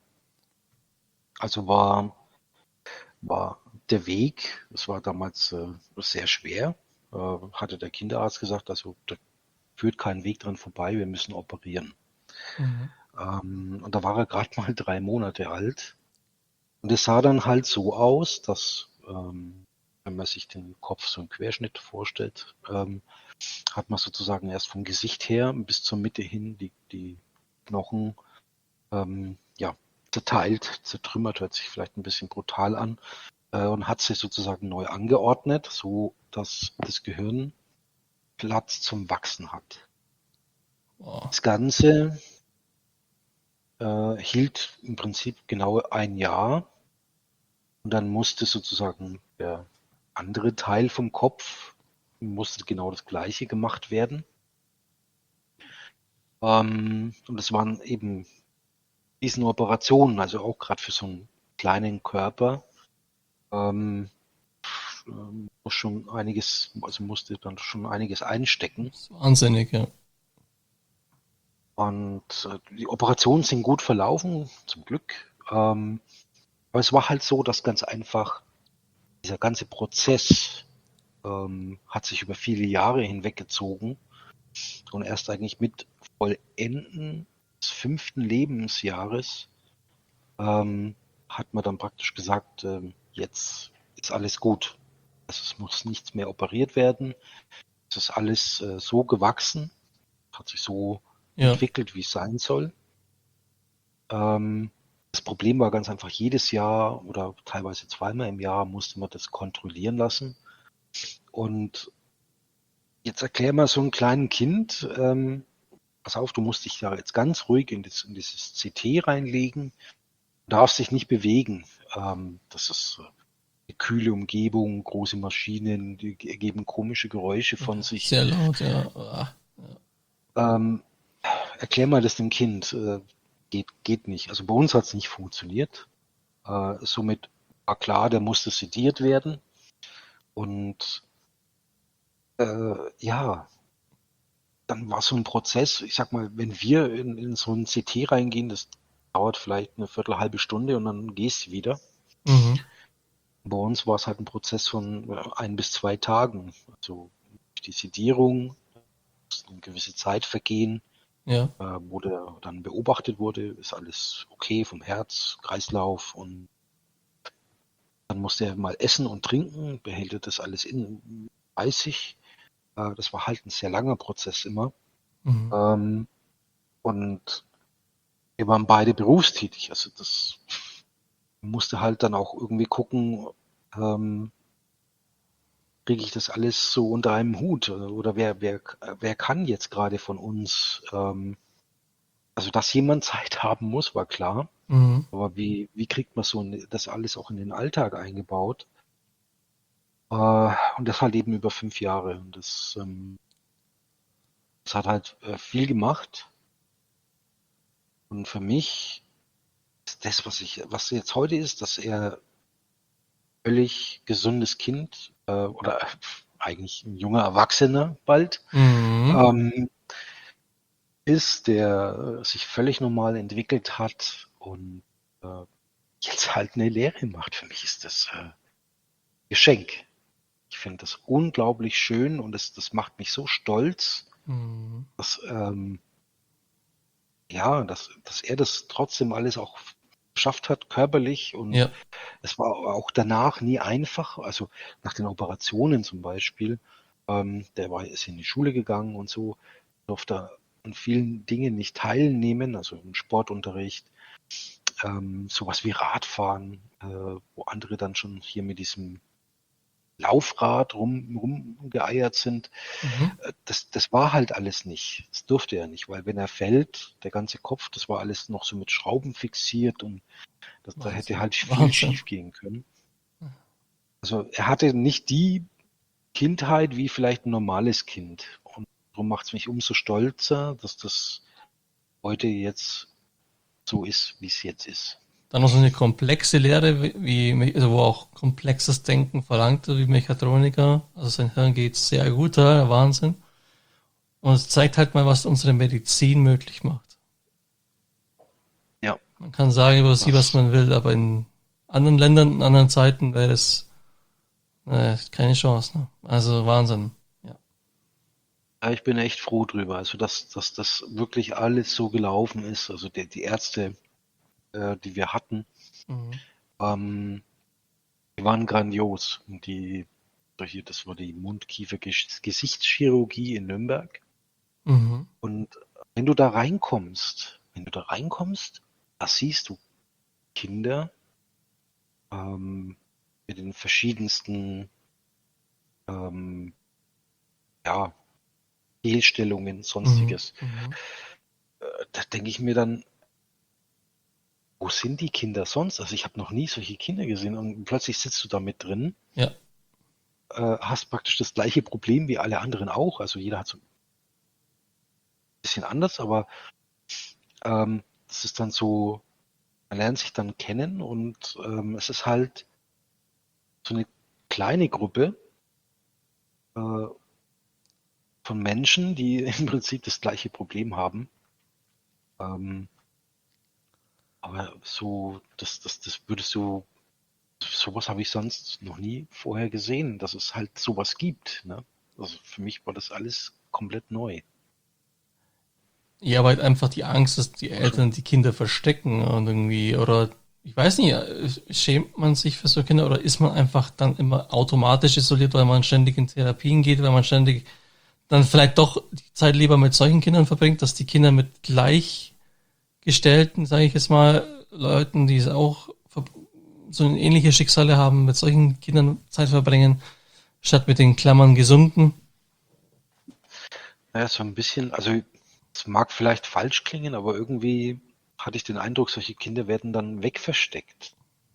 also war, war der Weg, es war damals äh, sehr schwer, äh, hatte der Kinderarzt gesagt, also da führt kein Weg dran vorbei, wir müssen operieren. Mhm. Ähm, und da war er gerade mal drei Monate alt. Und es sah dann halt so aus, dass, ähm, wenn man sich den Kopf so im Querschnitt vorstellt, ähm, hat man sozusagen erst vom Gesicht her bis zur Mitte hin die, die Knochen ähm, ja, zerteilt, zertrümmert, hört sich vielleicht ein bisschen brutal an, äh, und hat sie sozusagen neu angeordnet, so dass das Gehirn Platz zum Wachsen hat. Boah. Das Ganze äh, hielt im Prinzip genau ein Jahr und dann musste sozusagen der andere Teil vom Kopf musste genau das Gleiche gemacht werden. Ähm, und es waren eben diesen Operationen, also auch gerade für so einen kleinen Körper, ähm, ähm, muss schon einiges, also musste dann schon einiges einstecken. Das ist wahnsinnig, ja. Und äh, die Operationen sind gut verlaufen, zum Glück. Ähm, aber es war halt so, dass ganz einfach dieser ganze Prozess ähm, hat sich über viele Jahre hinweggezogen und erst eigentlich mit Vollenden des fünften Lebensjahres ähm, hat man dann praktisch gesagt, ähm, jetzt ist alles gut. Also es muss nichts mehr operiert werden. Es ist alles äh, so gewachsen, hat sich so Ja. entwickelt, wie es sein soll. Ähm, das Problem war ganz einfach, jedes Jahr oder teilweise zweimal im Jahr musste man das kontrollieren lassen. Und jetzt erklär mal so einem kleinen Kind, ähm, pass auf, du musst dich da jetzt ganz ruhig in, das, in dieses C T reinlegen, darfst dich nicht bewegen. Ähm, das ist äh, eine kühle Umgebung, große Maschinen, die geben komische Geräusche von sich. Sehr laut, ja. Ah. Ähm, erklär mal das dem Kind. Äh, geht, geht nicht. Also bei uns hat es nicht funktioniert. Äh, somit war klar, der musste sediert werden. Und äh, ja, dann war so ein Prozess. Ich sag mal, wenn wir in, in so ein C T reingehen, das dauert vielleicht eine Viertel, halbe Stunde und dann gehst du wieder. Mhm. Bei uns war es halt ein Prozess von äh, ein bis zwei Tagen. Also die Sedierung, musste eine gewisse Zeit vergehen, Ja. äh, wo der dann beobachtet wurde, ist alles okay vom Herz, Kreislauf und dann musste er mal essen und trinken, behält er das alles in, weiß ich. Äh, das war halt ein sehr langer Prozess immer. Mhm. Ähm, und wir waren beide berufstätig. Also das musste halt dann auch irgendwie gucken, ähm, kriege ich das alles so unter einem Hut? Oder wer, wer, wer kann jetzt gerade von uns, ähm, also dass jemand Zeit haben muss, war klar. Mhm. Aber wie, wie kriegt man so das alles auch in den Alltag eingebaut? Äh, und das halt eben über fünf Jahre. Und das, ähm, das hat halt äh, viel gemacht. Und für mich ist das, was ich, was jetzt heute ist, dass er völlig gesundes Kind äh, oder eigentlich ein junger Erwachsener bald, Mhm. ähm, ist, der äh, sich völlig normal entwickelt hat und äh, jetzt halt eine Lehre macht. Für mich ist das äh, Geschenk. Ich finde das unglaublich schön und das, das macht mich so stolz, Mhm. dass, ähm, ja, dass, dass er das trotzdem alles auch geschafft hat, körperlich. Und Ja. es war auch danach nie einfach. Also nach den Operationen zum Beispiel, ähm, der war, ist in die Schule gegangen und so, durfte an vielen Dingen nicht teilnehmen, also im Sportunterricht, ähm, sowas wie Radfahren, äh, wo andere dann schon hier mit diesem Laufrad rum, rumgeeiert sind. Mhm. Äh, Das, das war halt alles nicht. Das durfte er nicht, weil wenn er fällt, der ganze Kopf, das war alles noch so mit Schrauben fixiert und das, da hätte Wahnsinn. halt viel Wahnsinn. schief gehen können. Also er hatte nicht die Kindheit wie vielleicht ein normales Kind. Und darum macht es mich umso stolzer, dass das heute jetzt so ist, wie es jetzt ist. Dann noch so eine komplexe Lehre, wie, wie- also wo auch komplexes Denken verlangt wird, wie Mechatroniker. Also sein Hirn geht sehr gut da, Wahnsinn. Und es zeigt halt mal, was unsere Medizin möglich macht. Ja, Man kann sagen über sie, was das, man will, aber in anderen Ländern, in anderen Zeiten wäre das äh, keine Chance. Ne? Also Wahnsinn. Ja. ja, ich bin echt froh drüber, also dass, dass das wirklich alles so gelaufen ist. Also die, die Ärzte, äh, die wir hatten, Mhm. ähm, die waren grandios. Und die, solche- das war die Mund-Kiefer-Gesichtschirurgie in Nürnberg. Mhm. Und wenn du da reinkommst, wenn du da reinkommst, da siehst du Kinder ähm, mit den verschiedensten ähm, ja, Fehlstellungen, Mhm. sonstiges. Mhm. Äh, da denke ich mir dann, wo sind die Kinder sonst? Also ich habe noch nie solche Kinder gesehen und plötzlich sitzt du da mit drin, Ja. äh, hast praktisch das gleiche Problem wie alle anderen auch. Also jeder hat so ein bisschen anders, aber ähm, das ist dann so, man lernt sich dann kennen und ähm, es ist halt so eine kleine Gruppe äh, von Menschen, die im Prinzip das gleiche Problem haben. Ähm, aber so, das, das, das würdest du, sowas habe ich sonst noch nie vorher gesehen, dass es halt sowas gibt. Ne? Also für mich war das alles komplett neu. Ja, weil einfach die Angst ist, die War schon. Eltern die Kinder verstecken und irgendwie, oder ich weiß nicht, äh, schämt man sich für so Kinder oder ist man einfach dann immer automatisch isoliert, weil man ständig in Therapien geht, weil man ständig dann vielleicht doch die Zeit lieber mit solchen Kindern verbringt, dass die Kinder mit gleichgestellten, sage ich jetzt mal, Leuten, die es auch ver- so ähnliche Schicksale haben, mit solchen Kindern Zeit verbringen, statt mit den Klammern gesunden. Naja, so ein bisschen, also es mag vielleicht falsch klingen, aber irgendwie hatte ich den Eindruck, solche Kinder werden dann wegversteckt.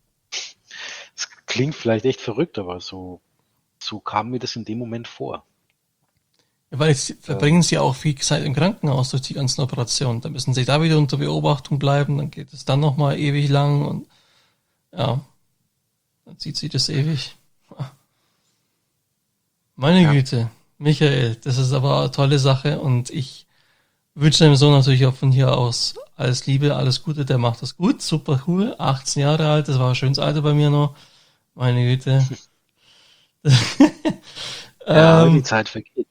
Es klingt vielleicht echt verrückt, aber so, so kam mir das in dem Moment vor. Ja, weil jetzt verbringen Ähm, sie auch viel Zeit im Krankenhaus durch die ganzen Operationen. Da müssen sie da wieder unter Beobachtung bleiben, dann geht es dann nochmal ewig lang und ja, dann zieht sich das ewig. Meine ja, Güte, Michael, das ist aber eine tolle Sache und ich wünsche deinem Sohn natürlich auch von hier aus alles Liebe, alles Gute, der macht das gut, super cool, achtzehn Jahre alt, das war ein schönes Alter bei mir noch, meine Güte. ja, die ähm, Zeit vergeht.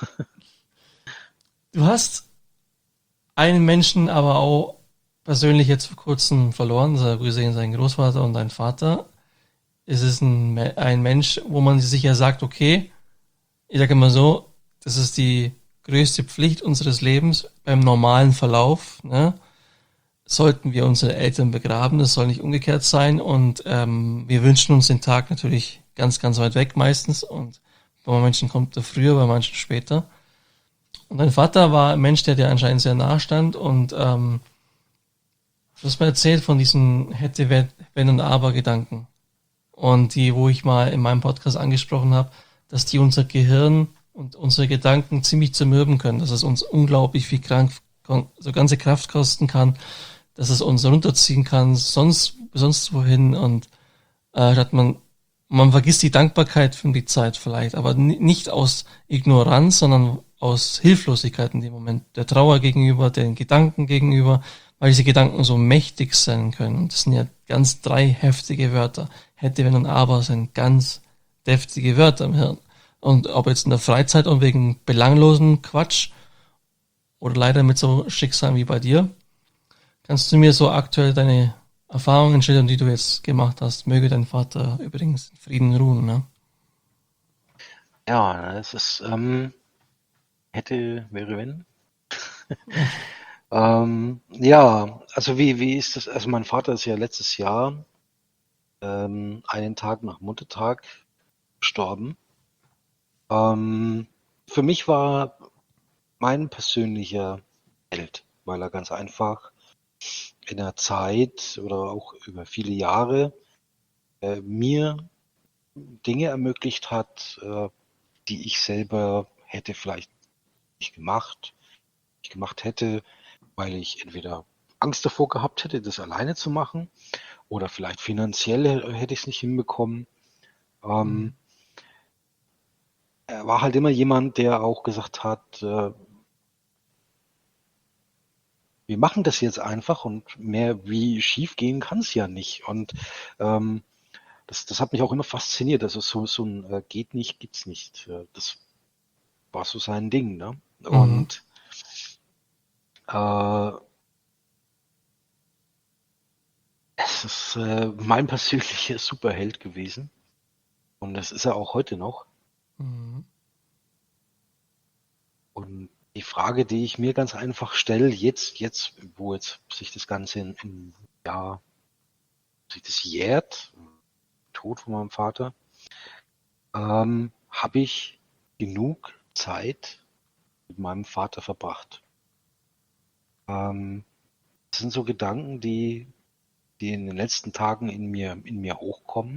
Du hast einen Menschen aber auch persönlich jetzt vor kurzem verloren, so gesehen seinen Großvater und dein Vater. Es ist ein, ein Mensch, wo man sich ja sagt, okay, ich sage immer so, das ist die größte Pflicht unseres Lebens beim normalen Verlauf. Ne? Sollten wir unsere Eltern begraben, das soll nicht umgekehrt sein und ähm, wir wünschen uns den Tag natürlich ganz, ganz weit weg meistens und bei manchen kommt er früher, bei manchen später. Und dein Vater war ein Mensch, der dir anscheinend sehr nahe stand und ähm, du hast mir erzählt von diesen hätte, wenn und aber Gedanken. Und die, wo ich mal in meinem Podcast angesprochen habe, dass die unser Gehirn und unsere Gedanken ziemlich zermürben können, dass es uns unglaublich viel Kraft, so ganze Kraft kosten kann, dass es uns runterziehen kann, sonst, sonst wohin und äh, hat man, man vergisst die Dankbarkeit für die Zeit vielleicht, aber nicht aus Ignoranz, sondern aus Hilflosigkeit in dem Moment, der Trauer gegenüber, den Gedanken gegenüber, weil diese Gedanken so mächtig sein können. Das sind ja ganz drei heftige Wörter. Hätte, wenn und aber sind ganz deftige Wörter im Hirn. Und ob jetzt in der Freizeit und wegen belanglosen Quatsch oder leider mit so Schicksalen wie bei dir, kannst du mir so aktuell deine Erfahrungen schildern, die du jetzt gemacht hast? Möge dein Vater übrigens in Frieden ruhen, ne? Ja, es ist, ähm, hätte, wäre, wenn. ähm, ja, also wie, wie ist das? Also mein Vater ist ja letztes Jahr ähm, einen Tag nach Muttertag gestorben. Ähm, für mich war mein persönlicher Held, weil er ganz einfach in der Zeit oder auch über viele Jahre äh, mir Dinge ermöglicht hat, äh, die ich selber hätte vielleicht nicht gemacht, nicht gemacht hätte, weil ich entweder Angst davor gehabt hätte, das alleine zu machen, oder vielleicht finanziell äh, hätte ich es nicht hinbekommen. Ähm, er war halt immer jemand, der auch gesagt hat, äh, wir machen das jetzt einfach und mehr wie schief gehen kann es ja nicht. Und ähm, das, das hat mich auch immer fasziniert. Also so, so ein äh, geht nicht, gibt's nicht. Äh, das war so sein Ding, ne? Mhm. Und äh, es ist äh, mein persönlicher Superheld gewesen. Und das ist er auch heute noch. Mhm. Und die Frage, die ich mir ganz einfach stelle, jetzt, jetzt, wo jetzt sich das Ganze in, in ja, sich das jährt, Tod von meinem Vater, ähm, habe ich genug Zeit mit meinem Vater verbracht. Ähm, das sind so Gedanken, die, die in den letzten Tagen in mir, in mir hochkommen.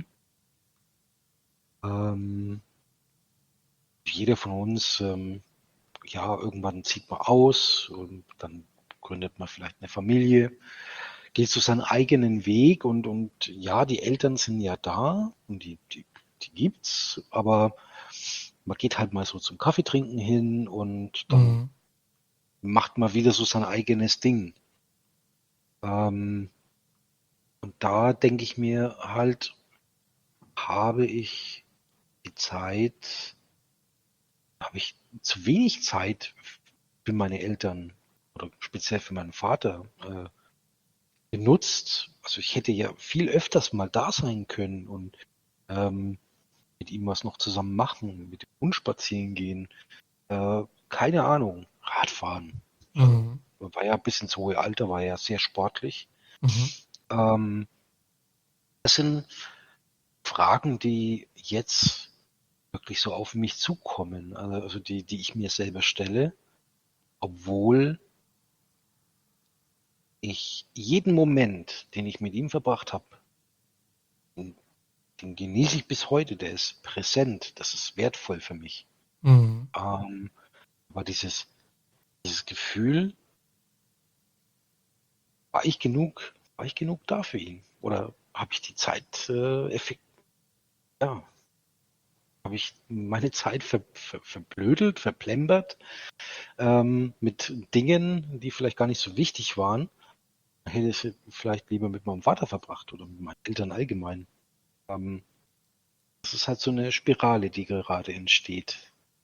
Ähm, jeder von uns, ähm, ja, irgendwann zieht man aus und dann gründet man vielleicht eine Familie, geht so seinen eigenen Weg und, und ja, die Eltern sind ja da und die, die, die gibt's, aber man geht halt mal so zum Kaffee trinken hin und dann Mhm. macht man wieder so sein eigenes Ding. Ähm, und da denke ich mir halt, habe ich die Zeit, habe ich zu wenig Zeit für meine Eltern oder speziell für meinen Vater äh, genutzt. Also ich hätte ja viel öfters mal da sein können und ähm, mit ihm was noch zusammen machen, mit dem Hund spazieren gehen, äh, keine Ahnung, Radfahren. Äh, Mhm. war ja bis ins hohe Alter, war ja sehr sportlich. Mhm. Ähm, das sind Fragen, die jetzt wirklich so auf mich zukommen, also also die, die ich mir selber stelle, obwohl ich jeden Moment, den ich mit ihm verbracht habe, den, den genieße ich bis heute, der ist präsent, das ist wertvoll für mich. Mhm. Ähm, aber dieses, dieses Gefühl, war ich genug, war ich genug da für ihn? Oder habe ich die Zeit äh, effekt, ja, habe ich meine Zeit ver, ver, verblödelt, verplempert ähm, mit Dingen, die vielleicht gar nicht so wichtig waren? Hätte ich vielleicht lieber mit meinem Vater verbracht oder mit meinen Eltern allgemein. Ähm, das ist halt so eine Spirale, die gerade entsteht.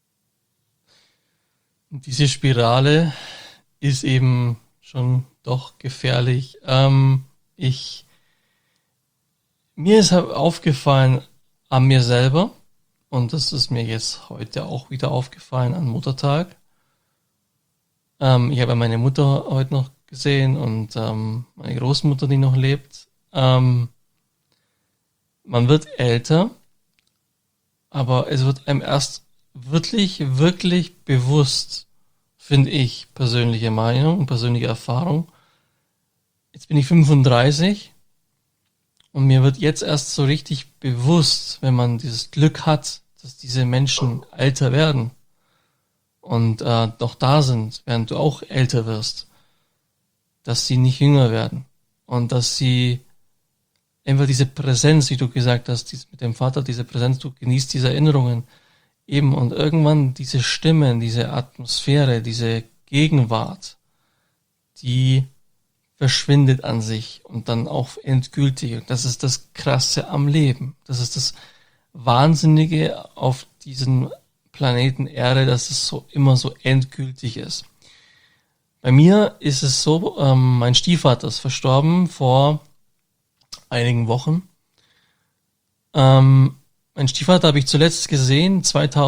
Und diese Spirale ist eben schon doch gefährlich. Ähm, ich, mir ist halt aufgefallen an mir selber, und das ist mir jetzt heute auch wieder aufgefallen an Muttertag. Ähm, ich habe ja meine Mutter heute noch gesehen und ähm, meine Großmutter, die noch lebt. Ähm, man wird älter, aber es wird einem erst wirklich, wirklich bewusst, finde ich, persönliche Meinung und persönliche Erfahrung. Jetzt bin ich fünfunddreißig und mir wird jetzt erst so richtig bewusst, wenn man dieses Glück hat, dass diese Menschen älter werden und äh, noch da sind, während du auch älter wirst, dass sie nicht jünger werden und dass sie einfach diese Präsenz, wie du gesagt hast, dies mit dem Vater, diese Präsenz, du genießt diese Erinnerungen. Eben, und irgendwann diese Stimmen, diese Atmosphäre, diese Gegenwart, die verschwindet an sich und dann auch endgültig. Und das ist das Krasse am Leben. Das ist das Wahnsinnige auf diesem Planeten Erde, dass es so immer so endgültig ist. Bei mir ist es so, ähm, mein Stiefvater ist verstorben vor einigen Wochen. Ähm, mein Stiefvater habe ich zuletzt gesehen,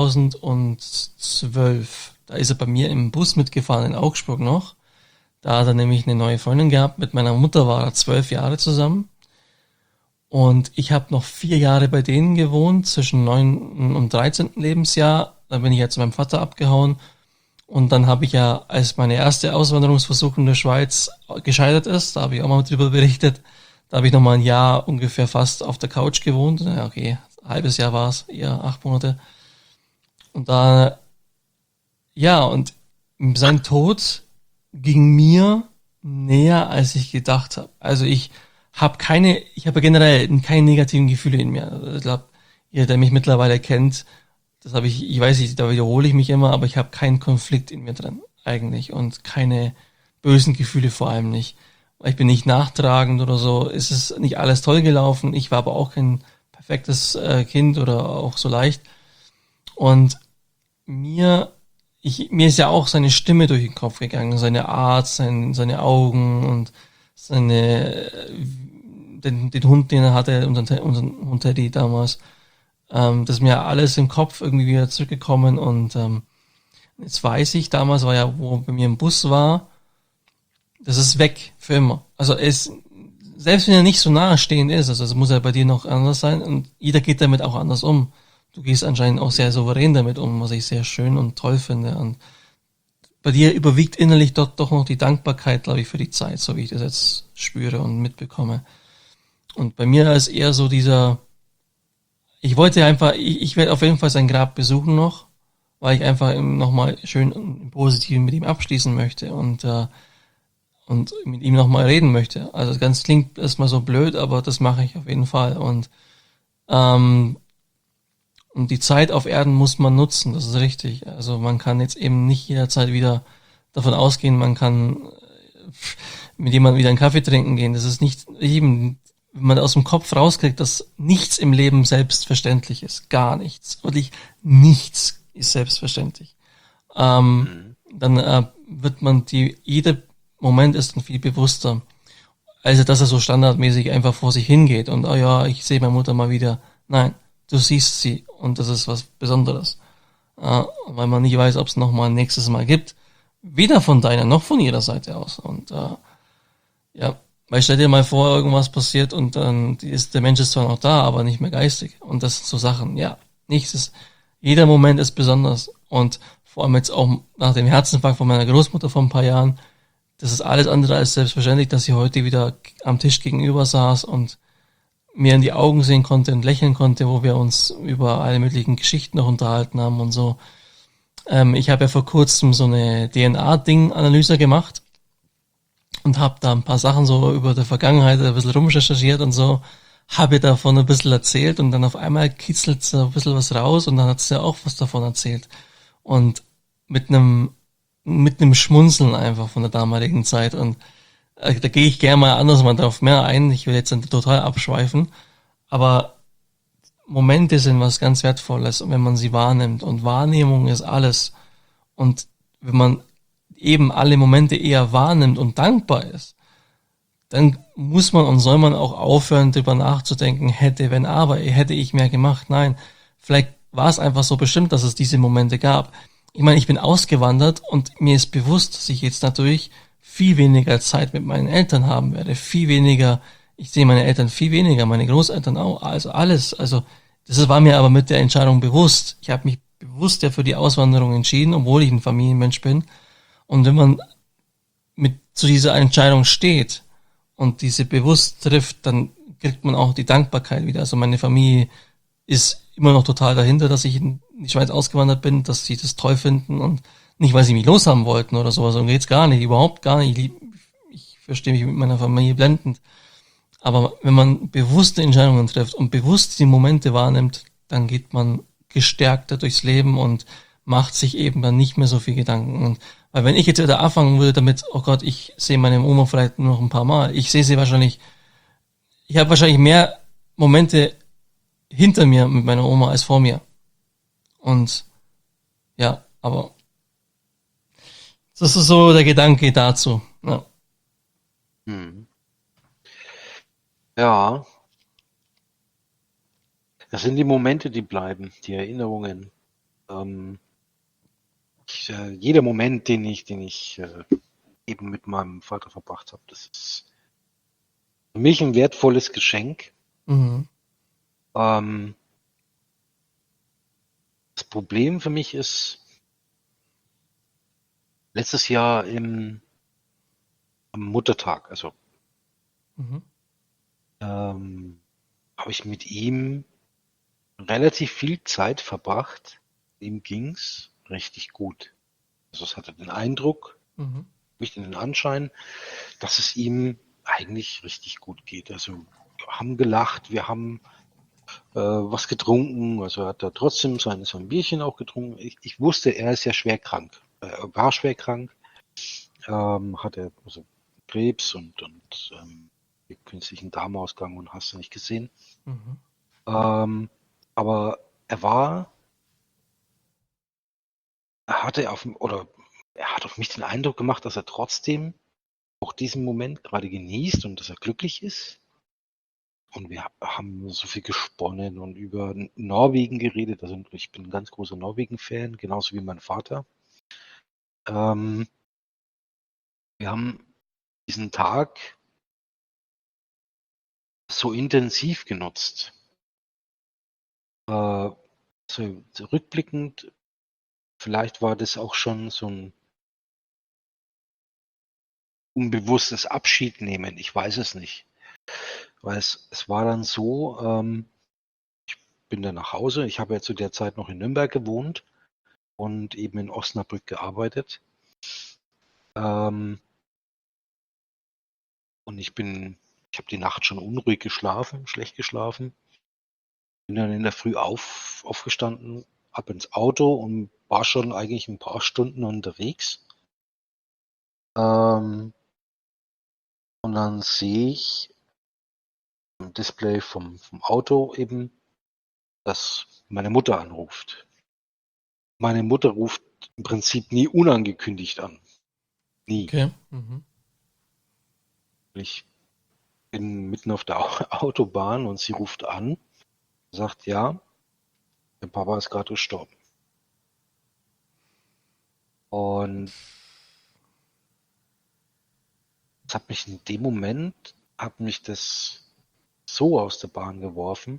zweitausendzwölf. Da ist er bei mir im Bus mitgefahren in Augsburg noch. Da hat er nämlich eine neue Freundin gehabt. Mit meiner Mutter war er zwölf Jahre zusammen. Und ich habe noch vier Jahre bei denen gewohnt, zwischen neunten und dreizehnten Lebensjahr. Dann bin ich ja zu meinem Vater abgehauen. Und dann habe ich ja, als meine erste Auswanderungsversuch in der Schweiz gescheitert ist, da habe ich auch mal drüber berichtet, da habe ich noch mal ein Jahr ungefähr fast auf der Couch gewohnt. Ja, okay, ein halbes Jahr war es, eher acht Monate. Und da, ja, und sein Tod ging mir näher, als ich gedacht habe. Also ich habe keine, ich habe generell keine negativen Gefühle in mir. Ich glaube, ihr, der mich mittlerweile kennt, das habe ich, ich weiß nicht, da wiederhole ich mich immer, aber ich habe keinen Konflikt in mir drin, eigentlich. Und keine bösen Gefühle vor allem nicht. Ich bin nicht nachtragend oder so. Es ist nicht alles toll gelaufen. Ich war aber auch kein perfektes äh, Kind oder auch so leicht. Und mir, ich, mir ist ja auch seine Stimme durch den Kopf gegangen, seine Art, sein, seine Augen und seine, den, den Hund, den er hatte, unseren, unseren Hund Teddy damals. Ähm, das ist mir alles im Kopf irgendwie wieder zurückgekommen und ähm, jetzt weiß ich, damals war ja, wo bei mir im Bus war, das ist weg für immer. Also es, selbst wenn er nicht so nahestehend ist, also es muss ja bei dir noch anders sein und jeder geht damit auch anders um. Du gehst anscheinend auch sehr souverän damit um, was ich sehr schön und toll finde. Und bei dir überwiegt innerlich dort doch noch die Dankbarkeit, glaube ich, für die Zeit, so wie ich das jetzt spüre und mitbekomme. Und bei mir ist eher so dieser, ich wollte einfach, ich, ich werde auf jeden Fall sein Grab besuchen noch, weil ich einfach nochmal schön im Positiven mit ihm abschließen möchte und äh, und mit ihm nochmal reden möchte. Also das Ganze klingt erstmal so blöd, aber das mache ich auf jeden Fall. Und ähm, und die Zeit auf Erden muss man nutzen, das ist richtig. Also man kann jetzt eben nicht jederzeit wieder davon ausgehen, man kann mit jemandem wieder einen Kaffee trinken gehen. Das ist nicht eben, wenn man aus dem Kopf rauskriegt, dass nichts im Leben selbstverständlich ist. Gar nichts. Wirklich nichts ist selbstverständlich. Ähm, mhm. Dann äh, wird man die, jede Moment ist dann viel bewusster. Also, dass er so standardmäßig einfach vor sich hingeht und, oh ja, ich sehe meine Mutter mal wieder. Nein, du siehst sie und das ist was Besonderes. Äh, weil man nicht weiß, ob es nochmal ein nächstes Mal gibt. Weder von deiner noch von ihrer Seite aus. Und äh, ja, weil stell dir mal vor, irgendwas passiert und dann ist der Mensch ist zwar noch da, aber nicht mehr geistig. Und das sind so Sachen, ja, nichts ist, jeder Moment ist besonders. Und vor allem jetzt auch nach dem Herzinfarkt von meiner Großmutter vor ein paar Jahren, das ist alles andere als selbstverständlich, dass sie heute wieder am Tisch gegenüber saß und mir in die Augen sehen konnte und lächeln konnte, wo wir uns über alle möglichen Geschichten noch unterhalten haben und so. Ähm, ich habe ja vor kurzem so eine D N A-Ding-Analyse gemacht und habe da ein paar Sachen so über die Vergangenheit ein bisschen rumrecherchiert und so, habe davon ein bisschen erzählt und dann auf einmal kitzelt so ein bisschen was raus und dann hat sie ja auch was davon erzählt. Und mit einem mit einem Schmunzeln einfach von der damaligen Zeit und äh, da gehe ich gerne mal anders mal drauf mehr ein. Ich will jetzt nicht total abschweifen, aber Momente sind was ganz Wertvolles und wenn man sie wahrnimmt und Wahrnehmung ist alles und wenn man eben alle Momente eher wahrnimmt und dankbar ist, dann muss man und soll man auch aufhören, drüber nachzudenken, hätte, wenn, aber, hätte ich mehr gemacht. Nein, vielleicht war es einfach so bestimmt, dass es diese Momente gab. Ich meine, ich bin ausgewandert und mir ist bewusst, dass ich jetzt natürlich viel weniger Zeit mit meinen Eltern haben werde, viel weniger, ich sehe meine Eltern viel weniger, meine Großeltern auch, also alles, also das war mir aber mit der Entscheidung bewusst. Ich habe mich bewusst ja für die Auswanderung entschieden, obwohl ich ein Familienmensch bin. Und wenn man mit zu dieser Entscheidung steht und diese bewusst trifft, dann kriegt man auch die Dankbarkeit wieder. Also meine Familie ist immer noch total dahinter, dass ich in die Schweiz ausgewandert bin, dass sie das toll finden und nicht, weil sie mich loshaben wollten oder sowas. Und geht's gar nicht, überhaupt gar nicht. Ich, ich verstehe mich mit meiner Familie blendend. Aber wenn man bewusste Entscheidungen trifft und bewusst die Momente wahrnimmt, dann geht man gestärkter durchs Leben und macht sich eben dann nicht mehr so viel Gedanken. Und weil wenn ich jetzt wieder anfangen würde damit, oh Gott, ich sehe meine Oma vielleicht nur noch ein paar Mal, ich sehe sie wahrscheinlich, ich habe wahrscheinlich mehr Momente hinter mir mit meiner Oma als vor mir. Und ja, aber das ist so der Gedanke dazu. Ja. Hm. Ja, das sind die Momente, die bleiben, die Erinnerungen. Ähm, ich, äh, jeder Moment, den ich, den ich äh, eben mit meinem Vater verbracht habe, das ist für mich ein wertvolles Geschenk. Mhm. Ähm, das Problem für mich ist, letztes Jahr im, am Muttertag, also Mhm. ähm, habe ich mit ihm relativ viel Zeit verbracht. Ihm ging's richtig gut. Also es hatte den Eindruck, Mhm. nicht den Anschein, dass es ihm eigentlich richtig gut geht. Also wir haben gelacht, wir haben äh, was getrunken, also er hat da trotzdem sein, sein Bierchen auch getrunken. Ich, ich wusste, er ist ja schwer krank. Er war schwer krank, ähm, hatte also Krebs und, und ähm, künstlichen Darmausgang und hast du nicht gesehen. Mhm. Ähm, aber er war, er hatte auf oder er hat auf mich den Eindruck gemacht, dass er trotzdem auch diesen Moment gerade genießt und dass er glücklich ist. Und wir haben so viel gesponnen und über Norwegen geredet. Also ich bin ein ganz großer Norwegen-Fan, genauso wie mein Vater. Ähm, wir haben diesen Tag so intensiv genutzt. Äh, so, so rückblickend, vielleicht war das auch schon so ein unbewusstes Abschied nehmen. Ich weiß es nicht. Weil es, es war dann so, ähm, ich bin dann nach Hause. Ich habe ja zu der Zeit noch in Nürnberg gewohnt und eben in Osnabrück gearbeitet. Ähm, und ich bin, ich habe die Nacht schon unruhig geschlafen, schlecht geschlafen. Bin dann in der Früh auf, aufgestanden, ab ins Auto und war schon eigentlich ein paar Stunden unterwegs. Ähm, und dann sehe ich im Display vom, vom Auto eben, dass meine Mutter anruft. Meine Mutter ruft im Prinzip nie unangekündigt an. Nie. Okay. Mhm. Ich bin mitten auf der Autobahn und sie ruft an, sagt, ja, der Papa ist gerade gestorben. Und das hat mich in dem Moment, hat mich das so aus der Bahn geworfen,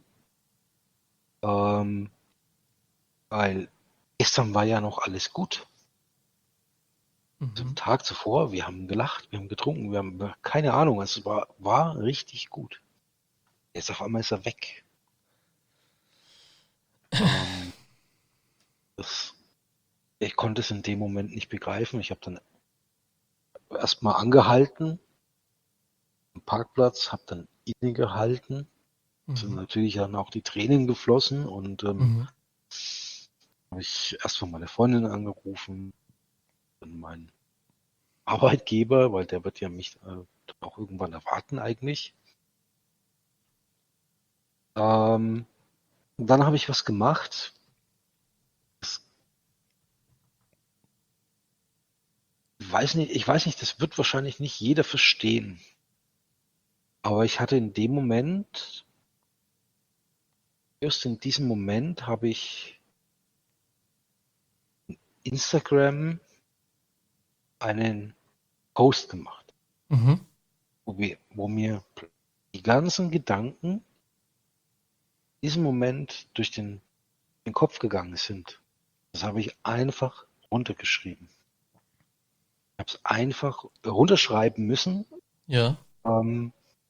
ähm, weil gestern war ja noch alles gut. Also am Mhm. Tag zuvor, wir haben gelacht, wir haben getrunken, wir haben keine Ahnung, es war, war richtig gut. Jetzt auf einmal ist er weg. Ähm, das, ich konnte es in dem Moment nicht begreifen. Ich habe dann erstmal angehalten am Parkplatz, habe dann innegehalten. Sind Mhm. natürlich dann auch die Tränen geflossen und ähm, Mhm. habe ich erstmal meine Freundin angerufen, dann meinen Arbeitgeber, weil der wird ja mich äh, auch irgendwann erwarten eigentlich. Ähm, und dann habe ich was gemacht. Das, ich weiß nicht, ich weiß nicht, das wird wahrscheinlich nicht jeder verstehen. Aber ich hatte in dem Moment, just in diesem Moment, habe ich Instagram einen Post gemacht, Mhm. wo, wir, wo mir die ganzen Gedanken in diesem Moment durch den, den Kopf gegangen sind. Das habe ich einfach runtergeschrieben. Ich habe es einfach runterschreiben müssen. Ja. Ähm,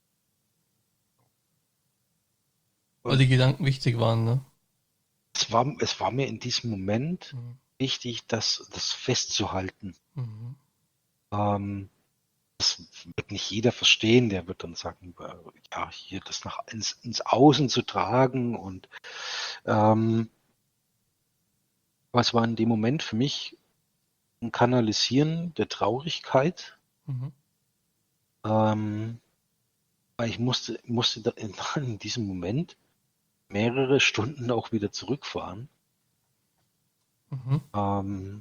Weil die Gedanken wichtig waren, ne? es, war, es war mir in diesem Moment Mhm. wichtig, das, das festzuhalten. Mhm. Ähm, das wird nicht jeder verstehen, der wird dann sagen, äh, ja, hier das nach ins, ins Außen zu tragen und ähm, Aber es war in dem Moment für mich ein Kanalisieren der Traurigkeit, Mhm. ähm, weil ich musste, musste da in, in diesem Moment mehrere Stunden auch wieder zurückfahren. Mhm. Ähm,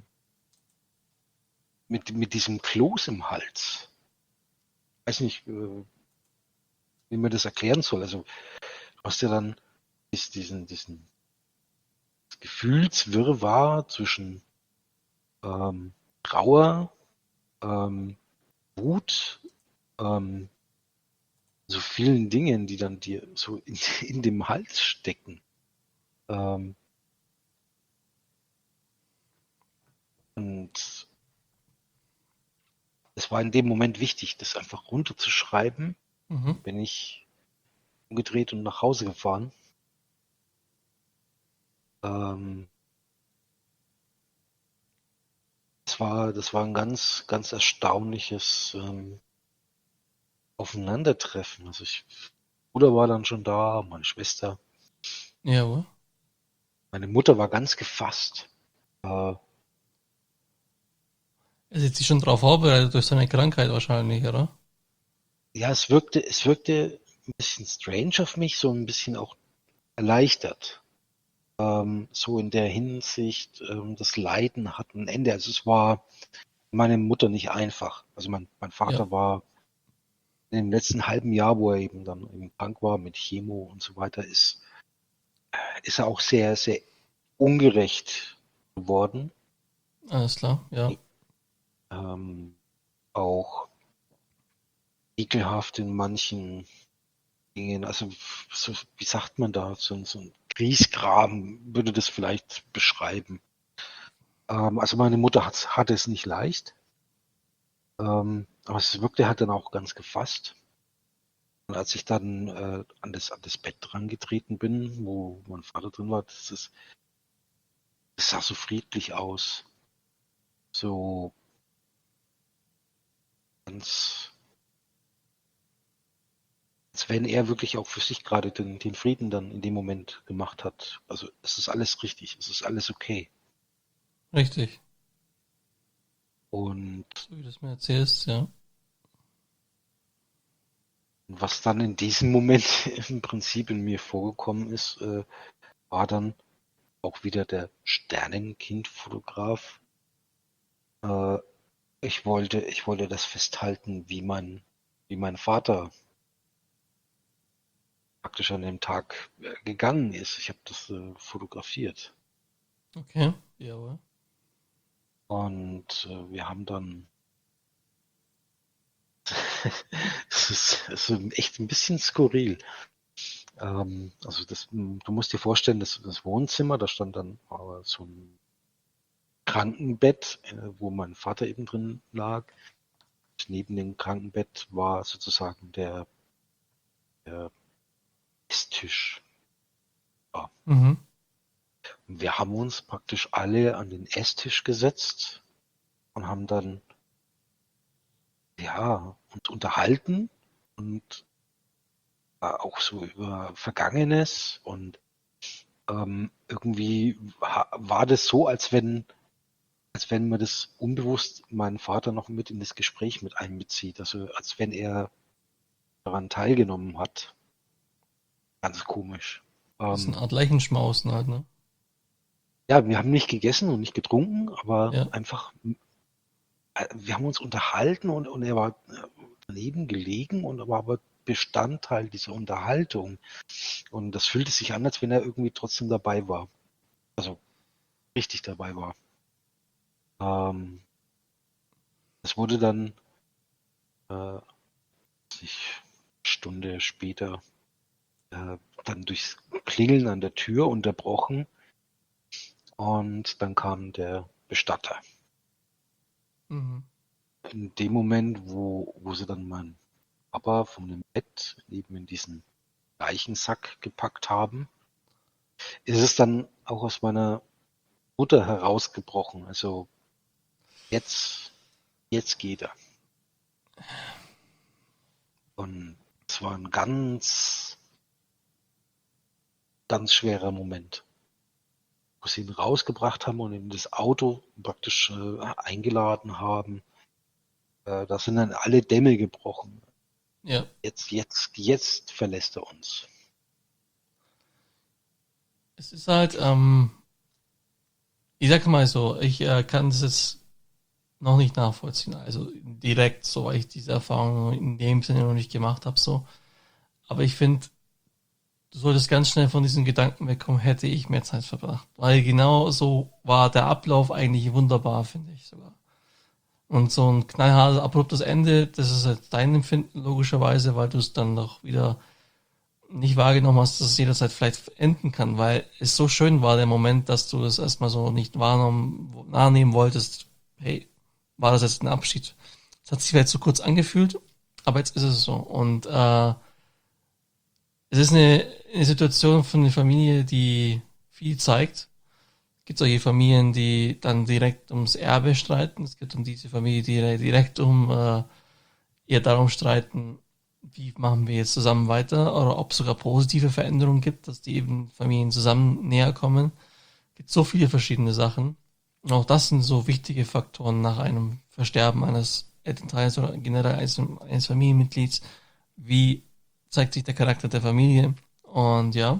mit, mit diesem Kloß im Hals. Ich weiß nicht, äh, wie man das erklären soll. Also du hast ja dann ist diesen, diesen Gefühlswirrwarr zwischen ähm, Trauer, ähm, Wut, ähm, so vielen Dingen, die dann dir so in, in dem Hals stecken. Ähm, und es war in dem Moment wichtig, das einfach runterzuschreiben. Mhm. Bin ich umgedreht und nach Hause gefahren. Ähm, das war, das war ein ganz, ganz erstaunliches ähm, Aufeinandertreffen. Also ich, Bruder war dann schon da, meine Schwester. Jawohl. Meine Mutter war ganz gefasst. Äh, Er ist sich schon darauf vorbereitet durch seine Krankheit wahrscheinlich, oder? ja, es wirkte, es wirkte ein bisschen strange auf mich, so ein bisschen auch erleichtert. Ähm, so in der Hinsicht, ähm, das Leiden hat ein Ende. Also es war meine Mutter nicht einfach. Also mein, mein Ja. Vater war in dem letzten halben Jahr, wo er eben dann eben krank war mit Chemo und so weiter, ist, ist er auch sehr, sehr ungerecht geworden. Alles klar, ja. Ähm, auch ekelhaft in manchen Dingen. Also, so, wie sagt man da? So, ein- so ein Griesgraben würde das vielleicht beschreiben. Ähm, also meine Mutter hat, hatte es nicht leicht, ähm, aber es wirkte halt dann auch ganz gefasst. Und als ich dann äh, an, das, an das Bett dran getreten bin, wo mein Vater drin war, das, ist, das sah so friedlich aus. So ganz, als wenn er wirklich auch für sich gerade den, den Frieden dann in dem Moment gemacht hat. Also es ist alles richtig, es ist alles okay. Richtig. Und So wie du es mir erzählst, ja. was dann in diesem Moment im Prinzip in mir vorgekommen ist, äh, war dann auch wieder der Sternenkind-Fotograf. Äh, ich wollte, ich wollte das festhalten, wie mein, wie mein Vater praktisch an dem Tag äh, gegangen ist. Ich habe das äh, fotografiert. Okay. Jawohl. Und äh, wir haben dann, es ist, es ist echt ein bisschen skurril. Ähm, also das, du musst dir vorstellen, das, das Wohnzimmer, da stand dann äh, so ein Krankenbett, äh, wo mein Vater eben drin lag. Neben dem Krankenbett war sozusagen der, der Esstisch. Ja. Mhm. Wir haben uns praktisch alle an den Esstisch gesetzt und haben dann ja uns unterhalten und äh, auch so über Vergangenes und ähm, irgendwie war, war das so, als wenn als wenn man das unbewusst meinen Vater noch mit in das Gespräch mit einbezieht, also als wenn er daran teilgenommen hat. Ganz komisch. Das ist eine Ähm, Art Leichenschmausen halt, ne? ja, wir haben nicht gegessen und nicht getrunken, aber Ja. einfach, äh, wir haben uns unterhalten und, und er war äh, daneben gelegen und war aber Bestandteil dieser Unterhaltung. Und das fühlte sich an, als wenn er irgendwie trotzdem dabei war. Also richtig dabei war. Ähm, es wurde dann äh, sich Stunde später äh, dann durchs Klingeln an der Tür unterbrochen und dann kam der Bestatter. Mhm. In dem Moment, wo, wo sie dann meinen Papa von dem Bett eben in diesen Leichensack gepackt haben, ist es dann auch aus meiner Mutter herausgebrochen. Also jetzt, jetzt geht er. Und es war ein ganz, ganz schwerer Moment. wo sie ihn rausgebracht haben und in das Auto praktisch äh, eingeladen haben. Äh, da sind dann alle Dämme gebrochen. Ja. Jetzt, jetzt, jetzt verlässt er uns. Es ist halt, ähm, ich sag mal so, ich äh, kann das jetzt noch nicht nachvollziehen. Also direkt so, weil ich diese Erfahrung in dem Sinne noch nicht gemacht habe. So. Aber ich finde, du solltest ganz schnell von diesen Gedanken wegkommen, hätte ich mehr Zeit verbracht. Weil genau so war der Ablauf eigentlich wunderbar, finde ich sogar. Und so ein knallhartes, abruptes Ende, das ist halt dein Empfinden logischerweise, weil du es dann noch wieder nicht wahrgenommen hast, dass es jederzeit vielleicht enden kann, weil es so schön war, der Moment, dass du das erstmal so nicht wahrnehmen, wahrnehmen wolltest. Hey, war das jetzt ein Abschied? Es hat sich vielleicht so kurz angefühlt, aber jetzt ist es so. Und äh, es ist eine, eine Situation von einer Familie, die viel zeigt. Es gibt solche Familien, die dann direkt ums Erbe streiten. Es gibt um diese Familie, die direkt um äh, eher darum streiten, wie machen wir jetzt zusammen weiter, oder ob es sogar positive Veränderungen gibt, dass die eben Familien zusammen näher kommen. Es gibt so viele verschiedene Sachen. Und auch das sind so wichtige Faktoren nach einem Versterben eines Elternteils oder generell eines, eines Familienmitglieds. Wie zeigt sich der Charakter der Familie? Und ja,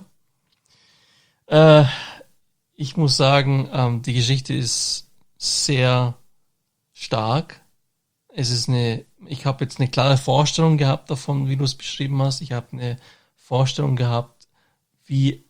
äh, ich muss sagen, ähm, die Geschichte ist sehr stark. Es ist eine, ich habe jetzt eine klare Vorstellung gehabt davon, wie du es beschrieben hast. Ich habe eine Vorstellung gehabt, wie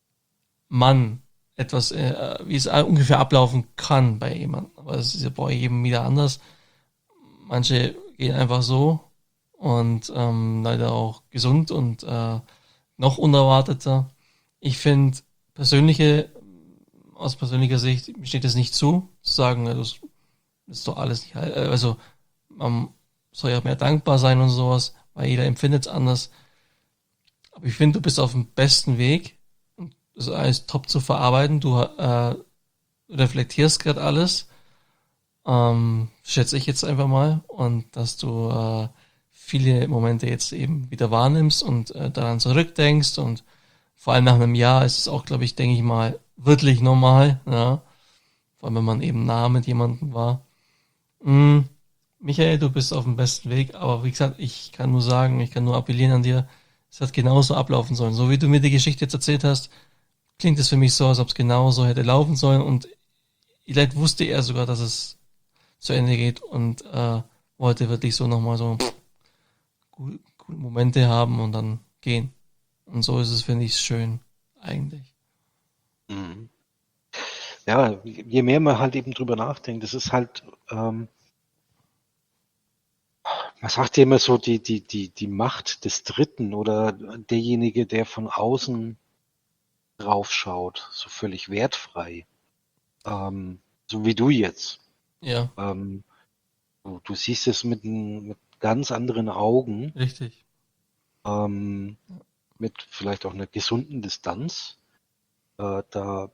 man etwas, äh, wie es ungefähr ablaufen kann bei jemandem. Aber es ist ja bei jedem wieder anders. Manche gehen einfach so und ähm, leider auch gesund und äh, noch unerwarteter. Ich finde persönliche, aus persönlicher Sicht, mir steht es nicht zu, zu sagen, das ist doch alles nicht, also man soll ja mehr dankbar sein und sowas, weil jeder empfindet es anders. Aber ich finde, du bist auf dem besten Weg, das alles top zu verarbeiten. Du äh, reflektierst gerade alles, ähm, schätze ich jetzt einfach mal, und dass du äh, viele Momente jetzt eben wieder wahrnimmst und äh, daran zurückdenkst, und vor allem nach einem Jahr ist es auch, glaube ich, denke ich mal, wirklich normal, ja, vor allem wenn man eben nah mit jemandem war. Mm, Michael, du bist auf dem besten Weg, aber wie gesagt, ich kann nur sagen, ich kann nur appellieren an dir, es hat genauso ablaufen sollen. So wie du mir die Geschichte jetzt erzählt hast, klingt es für mich so, als ob es genauso hätte laufen sollen, und vielleicht wusste er sogar, dass es zu Ende geht und äh, wollte wirklich so nochmal so gute, gute Momente haben und dann gehen. Und so ist es, finde ich, schön, eigentlich. Mhm. Ja, je mehr man halt eben drüber nachdenkt, das ist halt, ähm, man sagt ja immer so, die, die, die, die Macht des Dritten oder derjenige, der von außen drauf schaut, so völlig wertfrei, ähm, so wie du jetzt. Ja. Ähm, du, du siehst es mit, mit ganz anderen Augen, Richtig. ähm, mit vielleicht auch einer gesunden Distanz. Äh, da,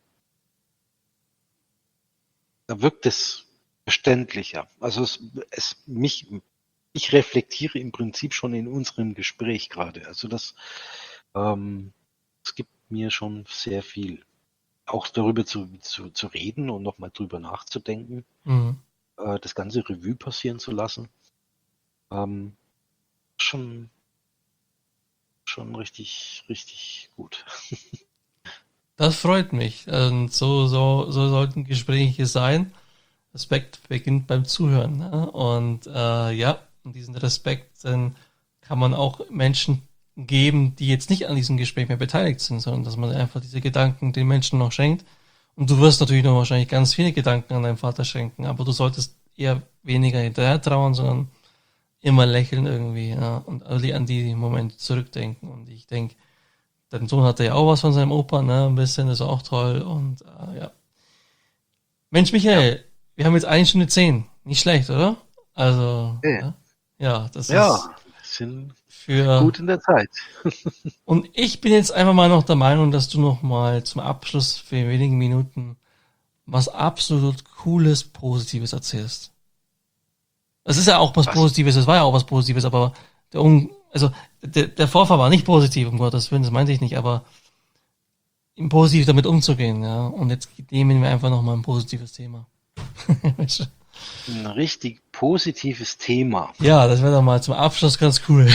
da wirkt es verständlicher. Also es, es mich, ich reflektiere im Prinzip schon in unserem Gespräch gerade. Also das, ähm, es gibt mir schon sehr viel. Auch darüber zu, zu, zu reden und nochmal drüber nachzudenken, Mhm. äh, das ganze Revue passieren zu lassen. Ähm, schon, schon richtig, richtig gut. Das freut mich. Und so, so, so sollten Gespräche sein. Respekt beginnt beim Zuhören. Ne? Und äh, ja, und diesen Respekt dann kann man auch Menschen geben, die jetzt nicht an diesem Gespräch mehr beteiligt sind, sondern dass man einfach diese Gedanken den Menschen noch schenkt. Und du wirst natürlich noch wahrscheinlich ganz viele Gedanken an deinen Vater schenken, aber du solltest eher weniger hinterher trauen, sondern immer lächeln irgendwie, ja, und an die Momente zurückdenken. Und ich denke, dein Sohn hatte ja auch was von seinem Opa, ne, ein bisschen, das ist auch toll. Und äh, ja. Mensch, Michael, ja. Wir haben jetzt eine Stunde zehn. Nicht schlecht, oder? Also, ja, ja, ja das ja, ist sind für gut in der Zeit. Und ich bin jetzt einfach mal noch der Meinung, dass du noch mal zum Abschluss für wenigen Minuten was absolut Cooles, Positives erzählst. Das ist ja auch was, was? Positives, das war ja auch was Positives, aber der, Un- also der, der Vorfall war nicht positiv, um Gottes Willen, das meinte ich nicht, aber positiv damit umzugehen, ja. Und jetzt nehmen wir einfach nochmal ein positives Thema. Weißt du? Ein richtig positives Thema. Ja, das wäre doch mal zum Abschluss ganz cool.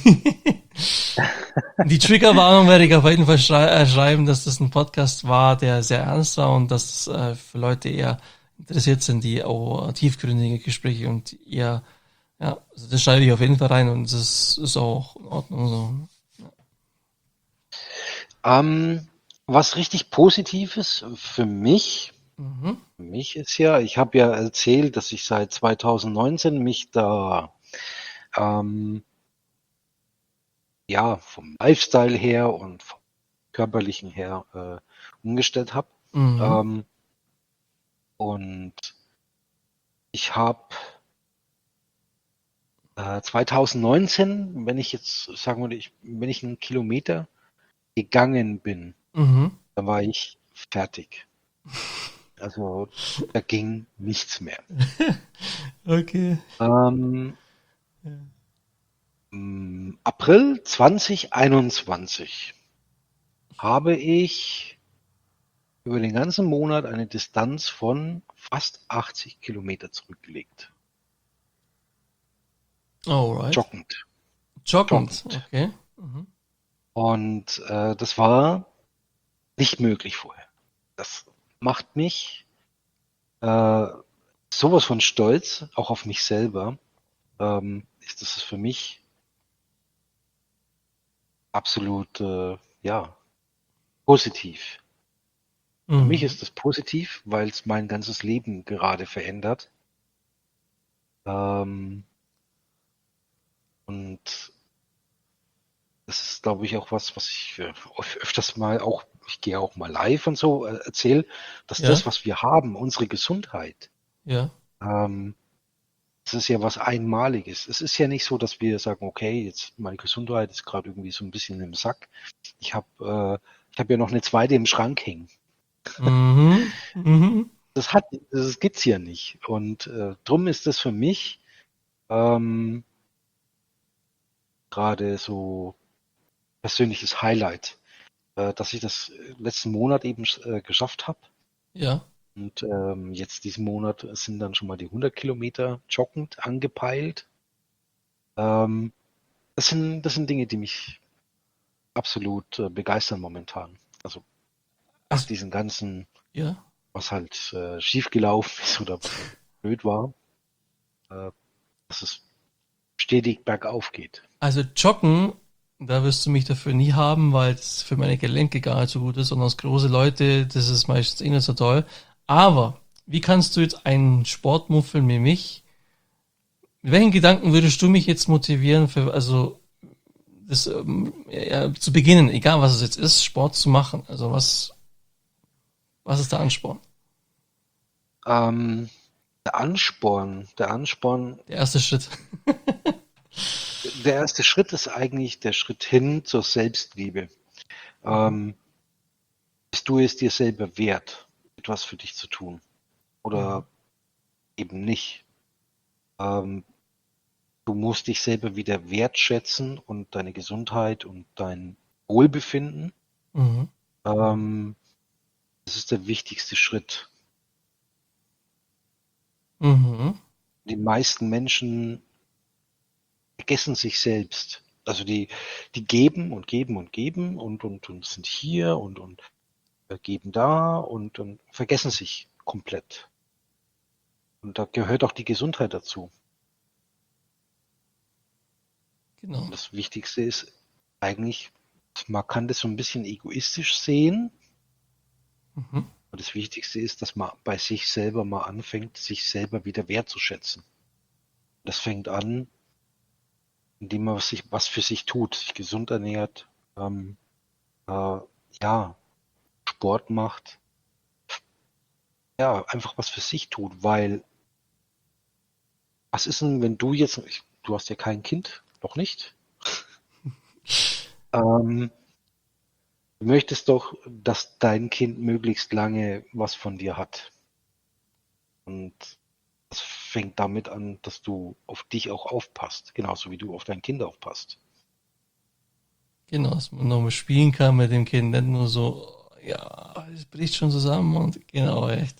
Die Triggerwarnung werde ich auf jeden Fall schrei äh, schreiben, dass das ein Podcast war, der sehr ernst war und dass äh, für Leute eher interessiert sind, die auch tiefgründige Gespräche und eher, ja, also das schreibe ich auf jeden Fall rein und das ist auch in Ordnung so. Ähm, was richtig Positives für mich, Mhm. für mich ist ja, ich habe ja erzählt, dass ich seit zweitausendneunzehn mich da ähm, ja vom Lifestyle her und vom körperlichen her äh, umgestellt habe. Mhm. Ähm, und ich habe äh, zweitausendneunzehn, wenn ich jetzt sagen würde, ich, wenn ich einen Kilometer gegangen bin, Mhm. dann war ich fertig. Also da ging nichts mehr. Okay. Ähm, im April zweitausendeinundzwanzig habe ich über den ganzen Monat eine Distanz von fast achtzig Kilometer zurückgelegt. Alright. Joggend. Joggend, Joggend. okay. Mhm. Und äh, das war nicht möglich vorher. Das macht mich äh, sowas von stolz, auch auf mich selber. Ähm, ist das für mich absolut, äh, ja, positiv. Für mich Mhm. ist das positiv, weil es mein ganzes Leben gerade verändert. Ähm, und das ist, glaube ich, auch was, was ich äh, öfters mal auch, ich gehe auch mal live und so äh, erzähle, dass Ja, das, was wir haben, unsere Gesundheit, ja. ähm, das ist ja was Einmaliges. Es ist ja nicht so, dass wir sagen, okay, jetzt meine Gesundheit ist gerade irgendwie so ein bisschen im Sack. Ich habe äh, ich habe ja noch eine zweite im Schrank hängen. Mhm. Mhm. Das hat, das gibt's ja nicht. Und äh, drum ist das für mich ähm, gerade so persönliches Highlight, äh, dass ich das letzten Monat eben äh, geschafft habe. Ja. Und ähm, jetzt diesen Monat sind dann schon mal die hundert Kilometer joggend angepeilt. Ähm, das sind, das sind Dinge, die mich absolut äh, begeistern momentan. Also nach Also, diesen ganzen, ja. was halt äh, schiefgelaufen ist oder blöd war, äh, dass es stetig bergauf geht. Also Joggen, da wirst du mich dafür nie haben, weil es für meine Gelenke gar nicht so gut ist und als große Leute, das ist meistens eh nicht so toll. Aber wie kannst du jetzt einen Sportmuffel wie mich, mit welchen Gedanken würdest du mich jetzt motivieren, für, also das, ähm, ja, zu beginnen, egal was es jetzt ist, Sport zu machen? Also was, was ist der Ansporn? Ähm, der Ansporn, der Ansporn, Der erste Schritt. der erste Schritt ist eigentlich der Schritt hin zur Selbstliebe. Ähm, bist du es dir selber wert, etwas für dich zu tun Mhm. oder eben nicht? Ähm, du musst dich selber wieder wertschätzen und deine Gesundheit und dein Wohlbefinden. Mhm. Ähm, das ist der wichtigste Schritt. Mhm. Die meisten Menschen vergessen sich selbst. Also die, die geben und geben und geben und, und, und sind hier und, und äh, geben da und, und vergessen sich komplett. Und da gehört auch die Gesundheit dazu. Genau. Und das Wichtigste ist eigentlich, man kann das so ein bisschen egoistisch sehen. Mhm. Und das Wichtigste ist, dass man bei sich selber mal anfängt, sich selber wieder wertzuschätzen. Das fängt an, indem man was, sich, was für sich tut, sich gesund ernährt, ähm, äh, ja, Sport macht, ja, einfach was für sich tut, weil was ist denn, wenn du jetzt, ich, du hast ja kein Kind, noch nicht, ähm, du möchtest doch, dass dein Kind möglichst lange was von dir hat. Und das fängt damit an, dass du auf dich auch aufpasst, genauso wie du auf dein Kind aufpasst. Genau, dass man nochmal spielen kann mit dem Kind, nicht nur so ja, es bricht schon zusammen und genau, echt.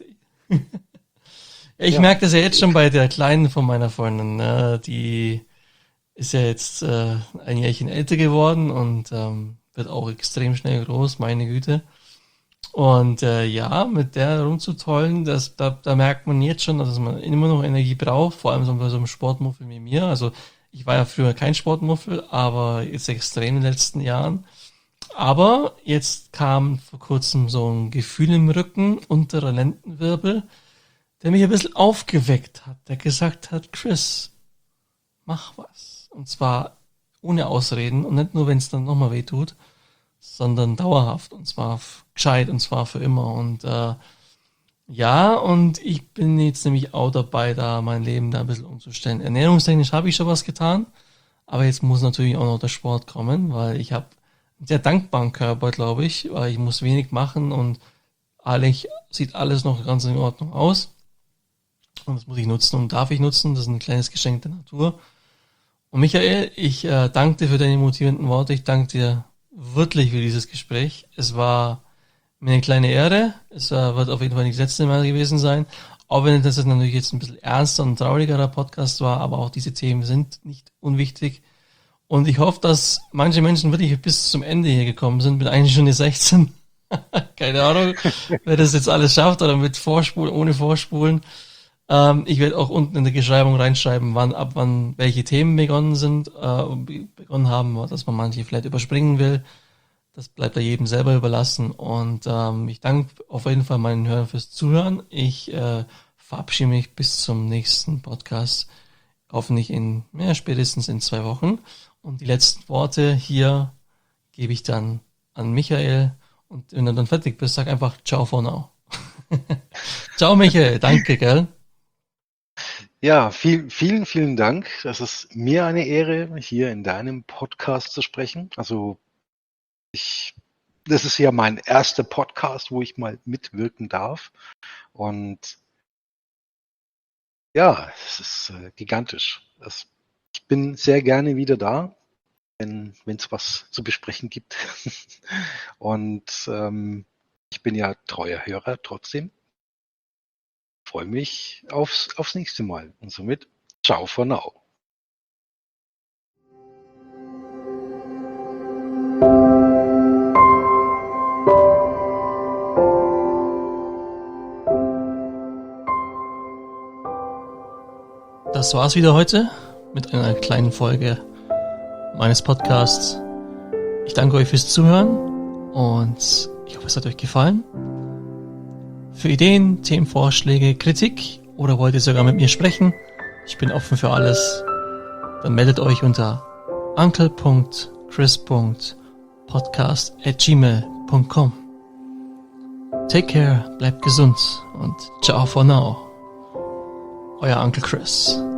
Ich Ja. merke das ja jetzt schon bei der Kleinen von meiner Freundin, ne? Die ist ja jetzt äh, ein Jährchen älter geworden und ähm, wird auch extrem schnell groß, meine Güte. Und äh, ja, mit der rumzutollen, das, da, da merkt man jetzt schon, dass man immer noch Energie braucht, vor allem so bei so einem Sportmuffel wie mir. Also ich war ja früher kein Sportmuffel, aber jetzt extrem in den letzten Jahren. Aber jetzt kam vor kurzem so ein Gefühl im Rücken, unterer Lendenwirbel, der mich ein bisschen aufgeweckt hat, der gesagt hat, Chris, mach was. Und zwar ohne Ausreden und nicht nur, wenn es dann nochmal weh tut, sondern dauerhaft und zwar gescheit und zwar für immer. Und äh, ja, und ich bin jetzt nämlich auch dabei, da mein Leben da ein bisschen umzustellen. Ernährungstechnisch habe ich schon was getan, aber jetzt muss natürlich auch noch der Sport kommen, weil ich habe einen sehr dankbaren Körper, glaube ich, weil ich muss wenig machen und eigentlich sieht alles noch ganz in Ordnung aus. Und das muss ich nutzen und darf ich nutzen. Das ist ein kleines Geschenk der Natur. Und Michael, ich äh, danke dir für deine motivierenden Worte. Ich danke dir wirklich für dieses Gespräch. Es war mir eine kleine Ehre. Es äh, wird auf jeden Fall nicht das letzte Mal gewesen sein. Auch wenn das jetzt natürlich jetzt ein bisschen ernster und traurigerer Podcast war, aber auch diese Themen sind nicht unwichtig. Und ich hoffe, dass manche Menschen wirklich bis zum Ende hier gekommen sind, mit einer Stunde sechzehn. Keine Ahnung, wer das jetzt alles schafft oder mit Vorspulen, ohne Vorspulen. Ähm, ich werde auch unten in der Beschreibung reinschreiben, wann, ab wann welche Themen begonnen sind, äh, begonnen haben, dass man manche vielleicht überspringen will. Das bleibt ja jedem selber überlassen. Und ähm, ich danke auf jeden Fall meinen Hörern fürs Zuhören. Ich äh, verabschiede mich bis zum nächsten Podcast. Hoffentlich in, ja, spätestens in zwei Wochen. Und die letzten Worte hier gebe ich dann an Michael. Und wenn du dann fertig bist, sag einfach Ciao for now. Ciao Michael, danke, gell? Ja, viel, vielen, vielen Dank. Das ist mir eine Ehre, hier in deinem Podcast zu sprechen. Also ich, das ist ja mein erster Podcast, wo ich mal mitwirken darf. Und ja, es ist äh, gigantisch. Das, ich bin sehr gerne wieder da, wenn es was zu besprechen gibt. Und ähm, ich bin ja treuer Hörer trotzdem. Freue mich aufs, aufs nächste Mal. Und somit, ciao for now. Das war's wieder heute mit einer kleinen Folge meines Podcasts. Ich danke euch fürs Zuhören und ich hoffe, es hat euch gefallen. Für Ideen, Themenvorschläge, Kritik oder wollt ihr sogar mit mir sprechen? Ich bin offen für alles. Dann meldet euch unter uncle punkt chris punkt podcast at gmail punkt com. Take care, bleibt gesund und ciao for now. Euer Uncle Chris.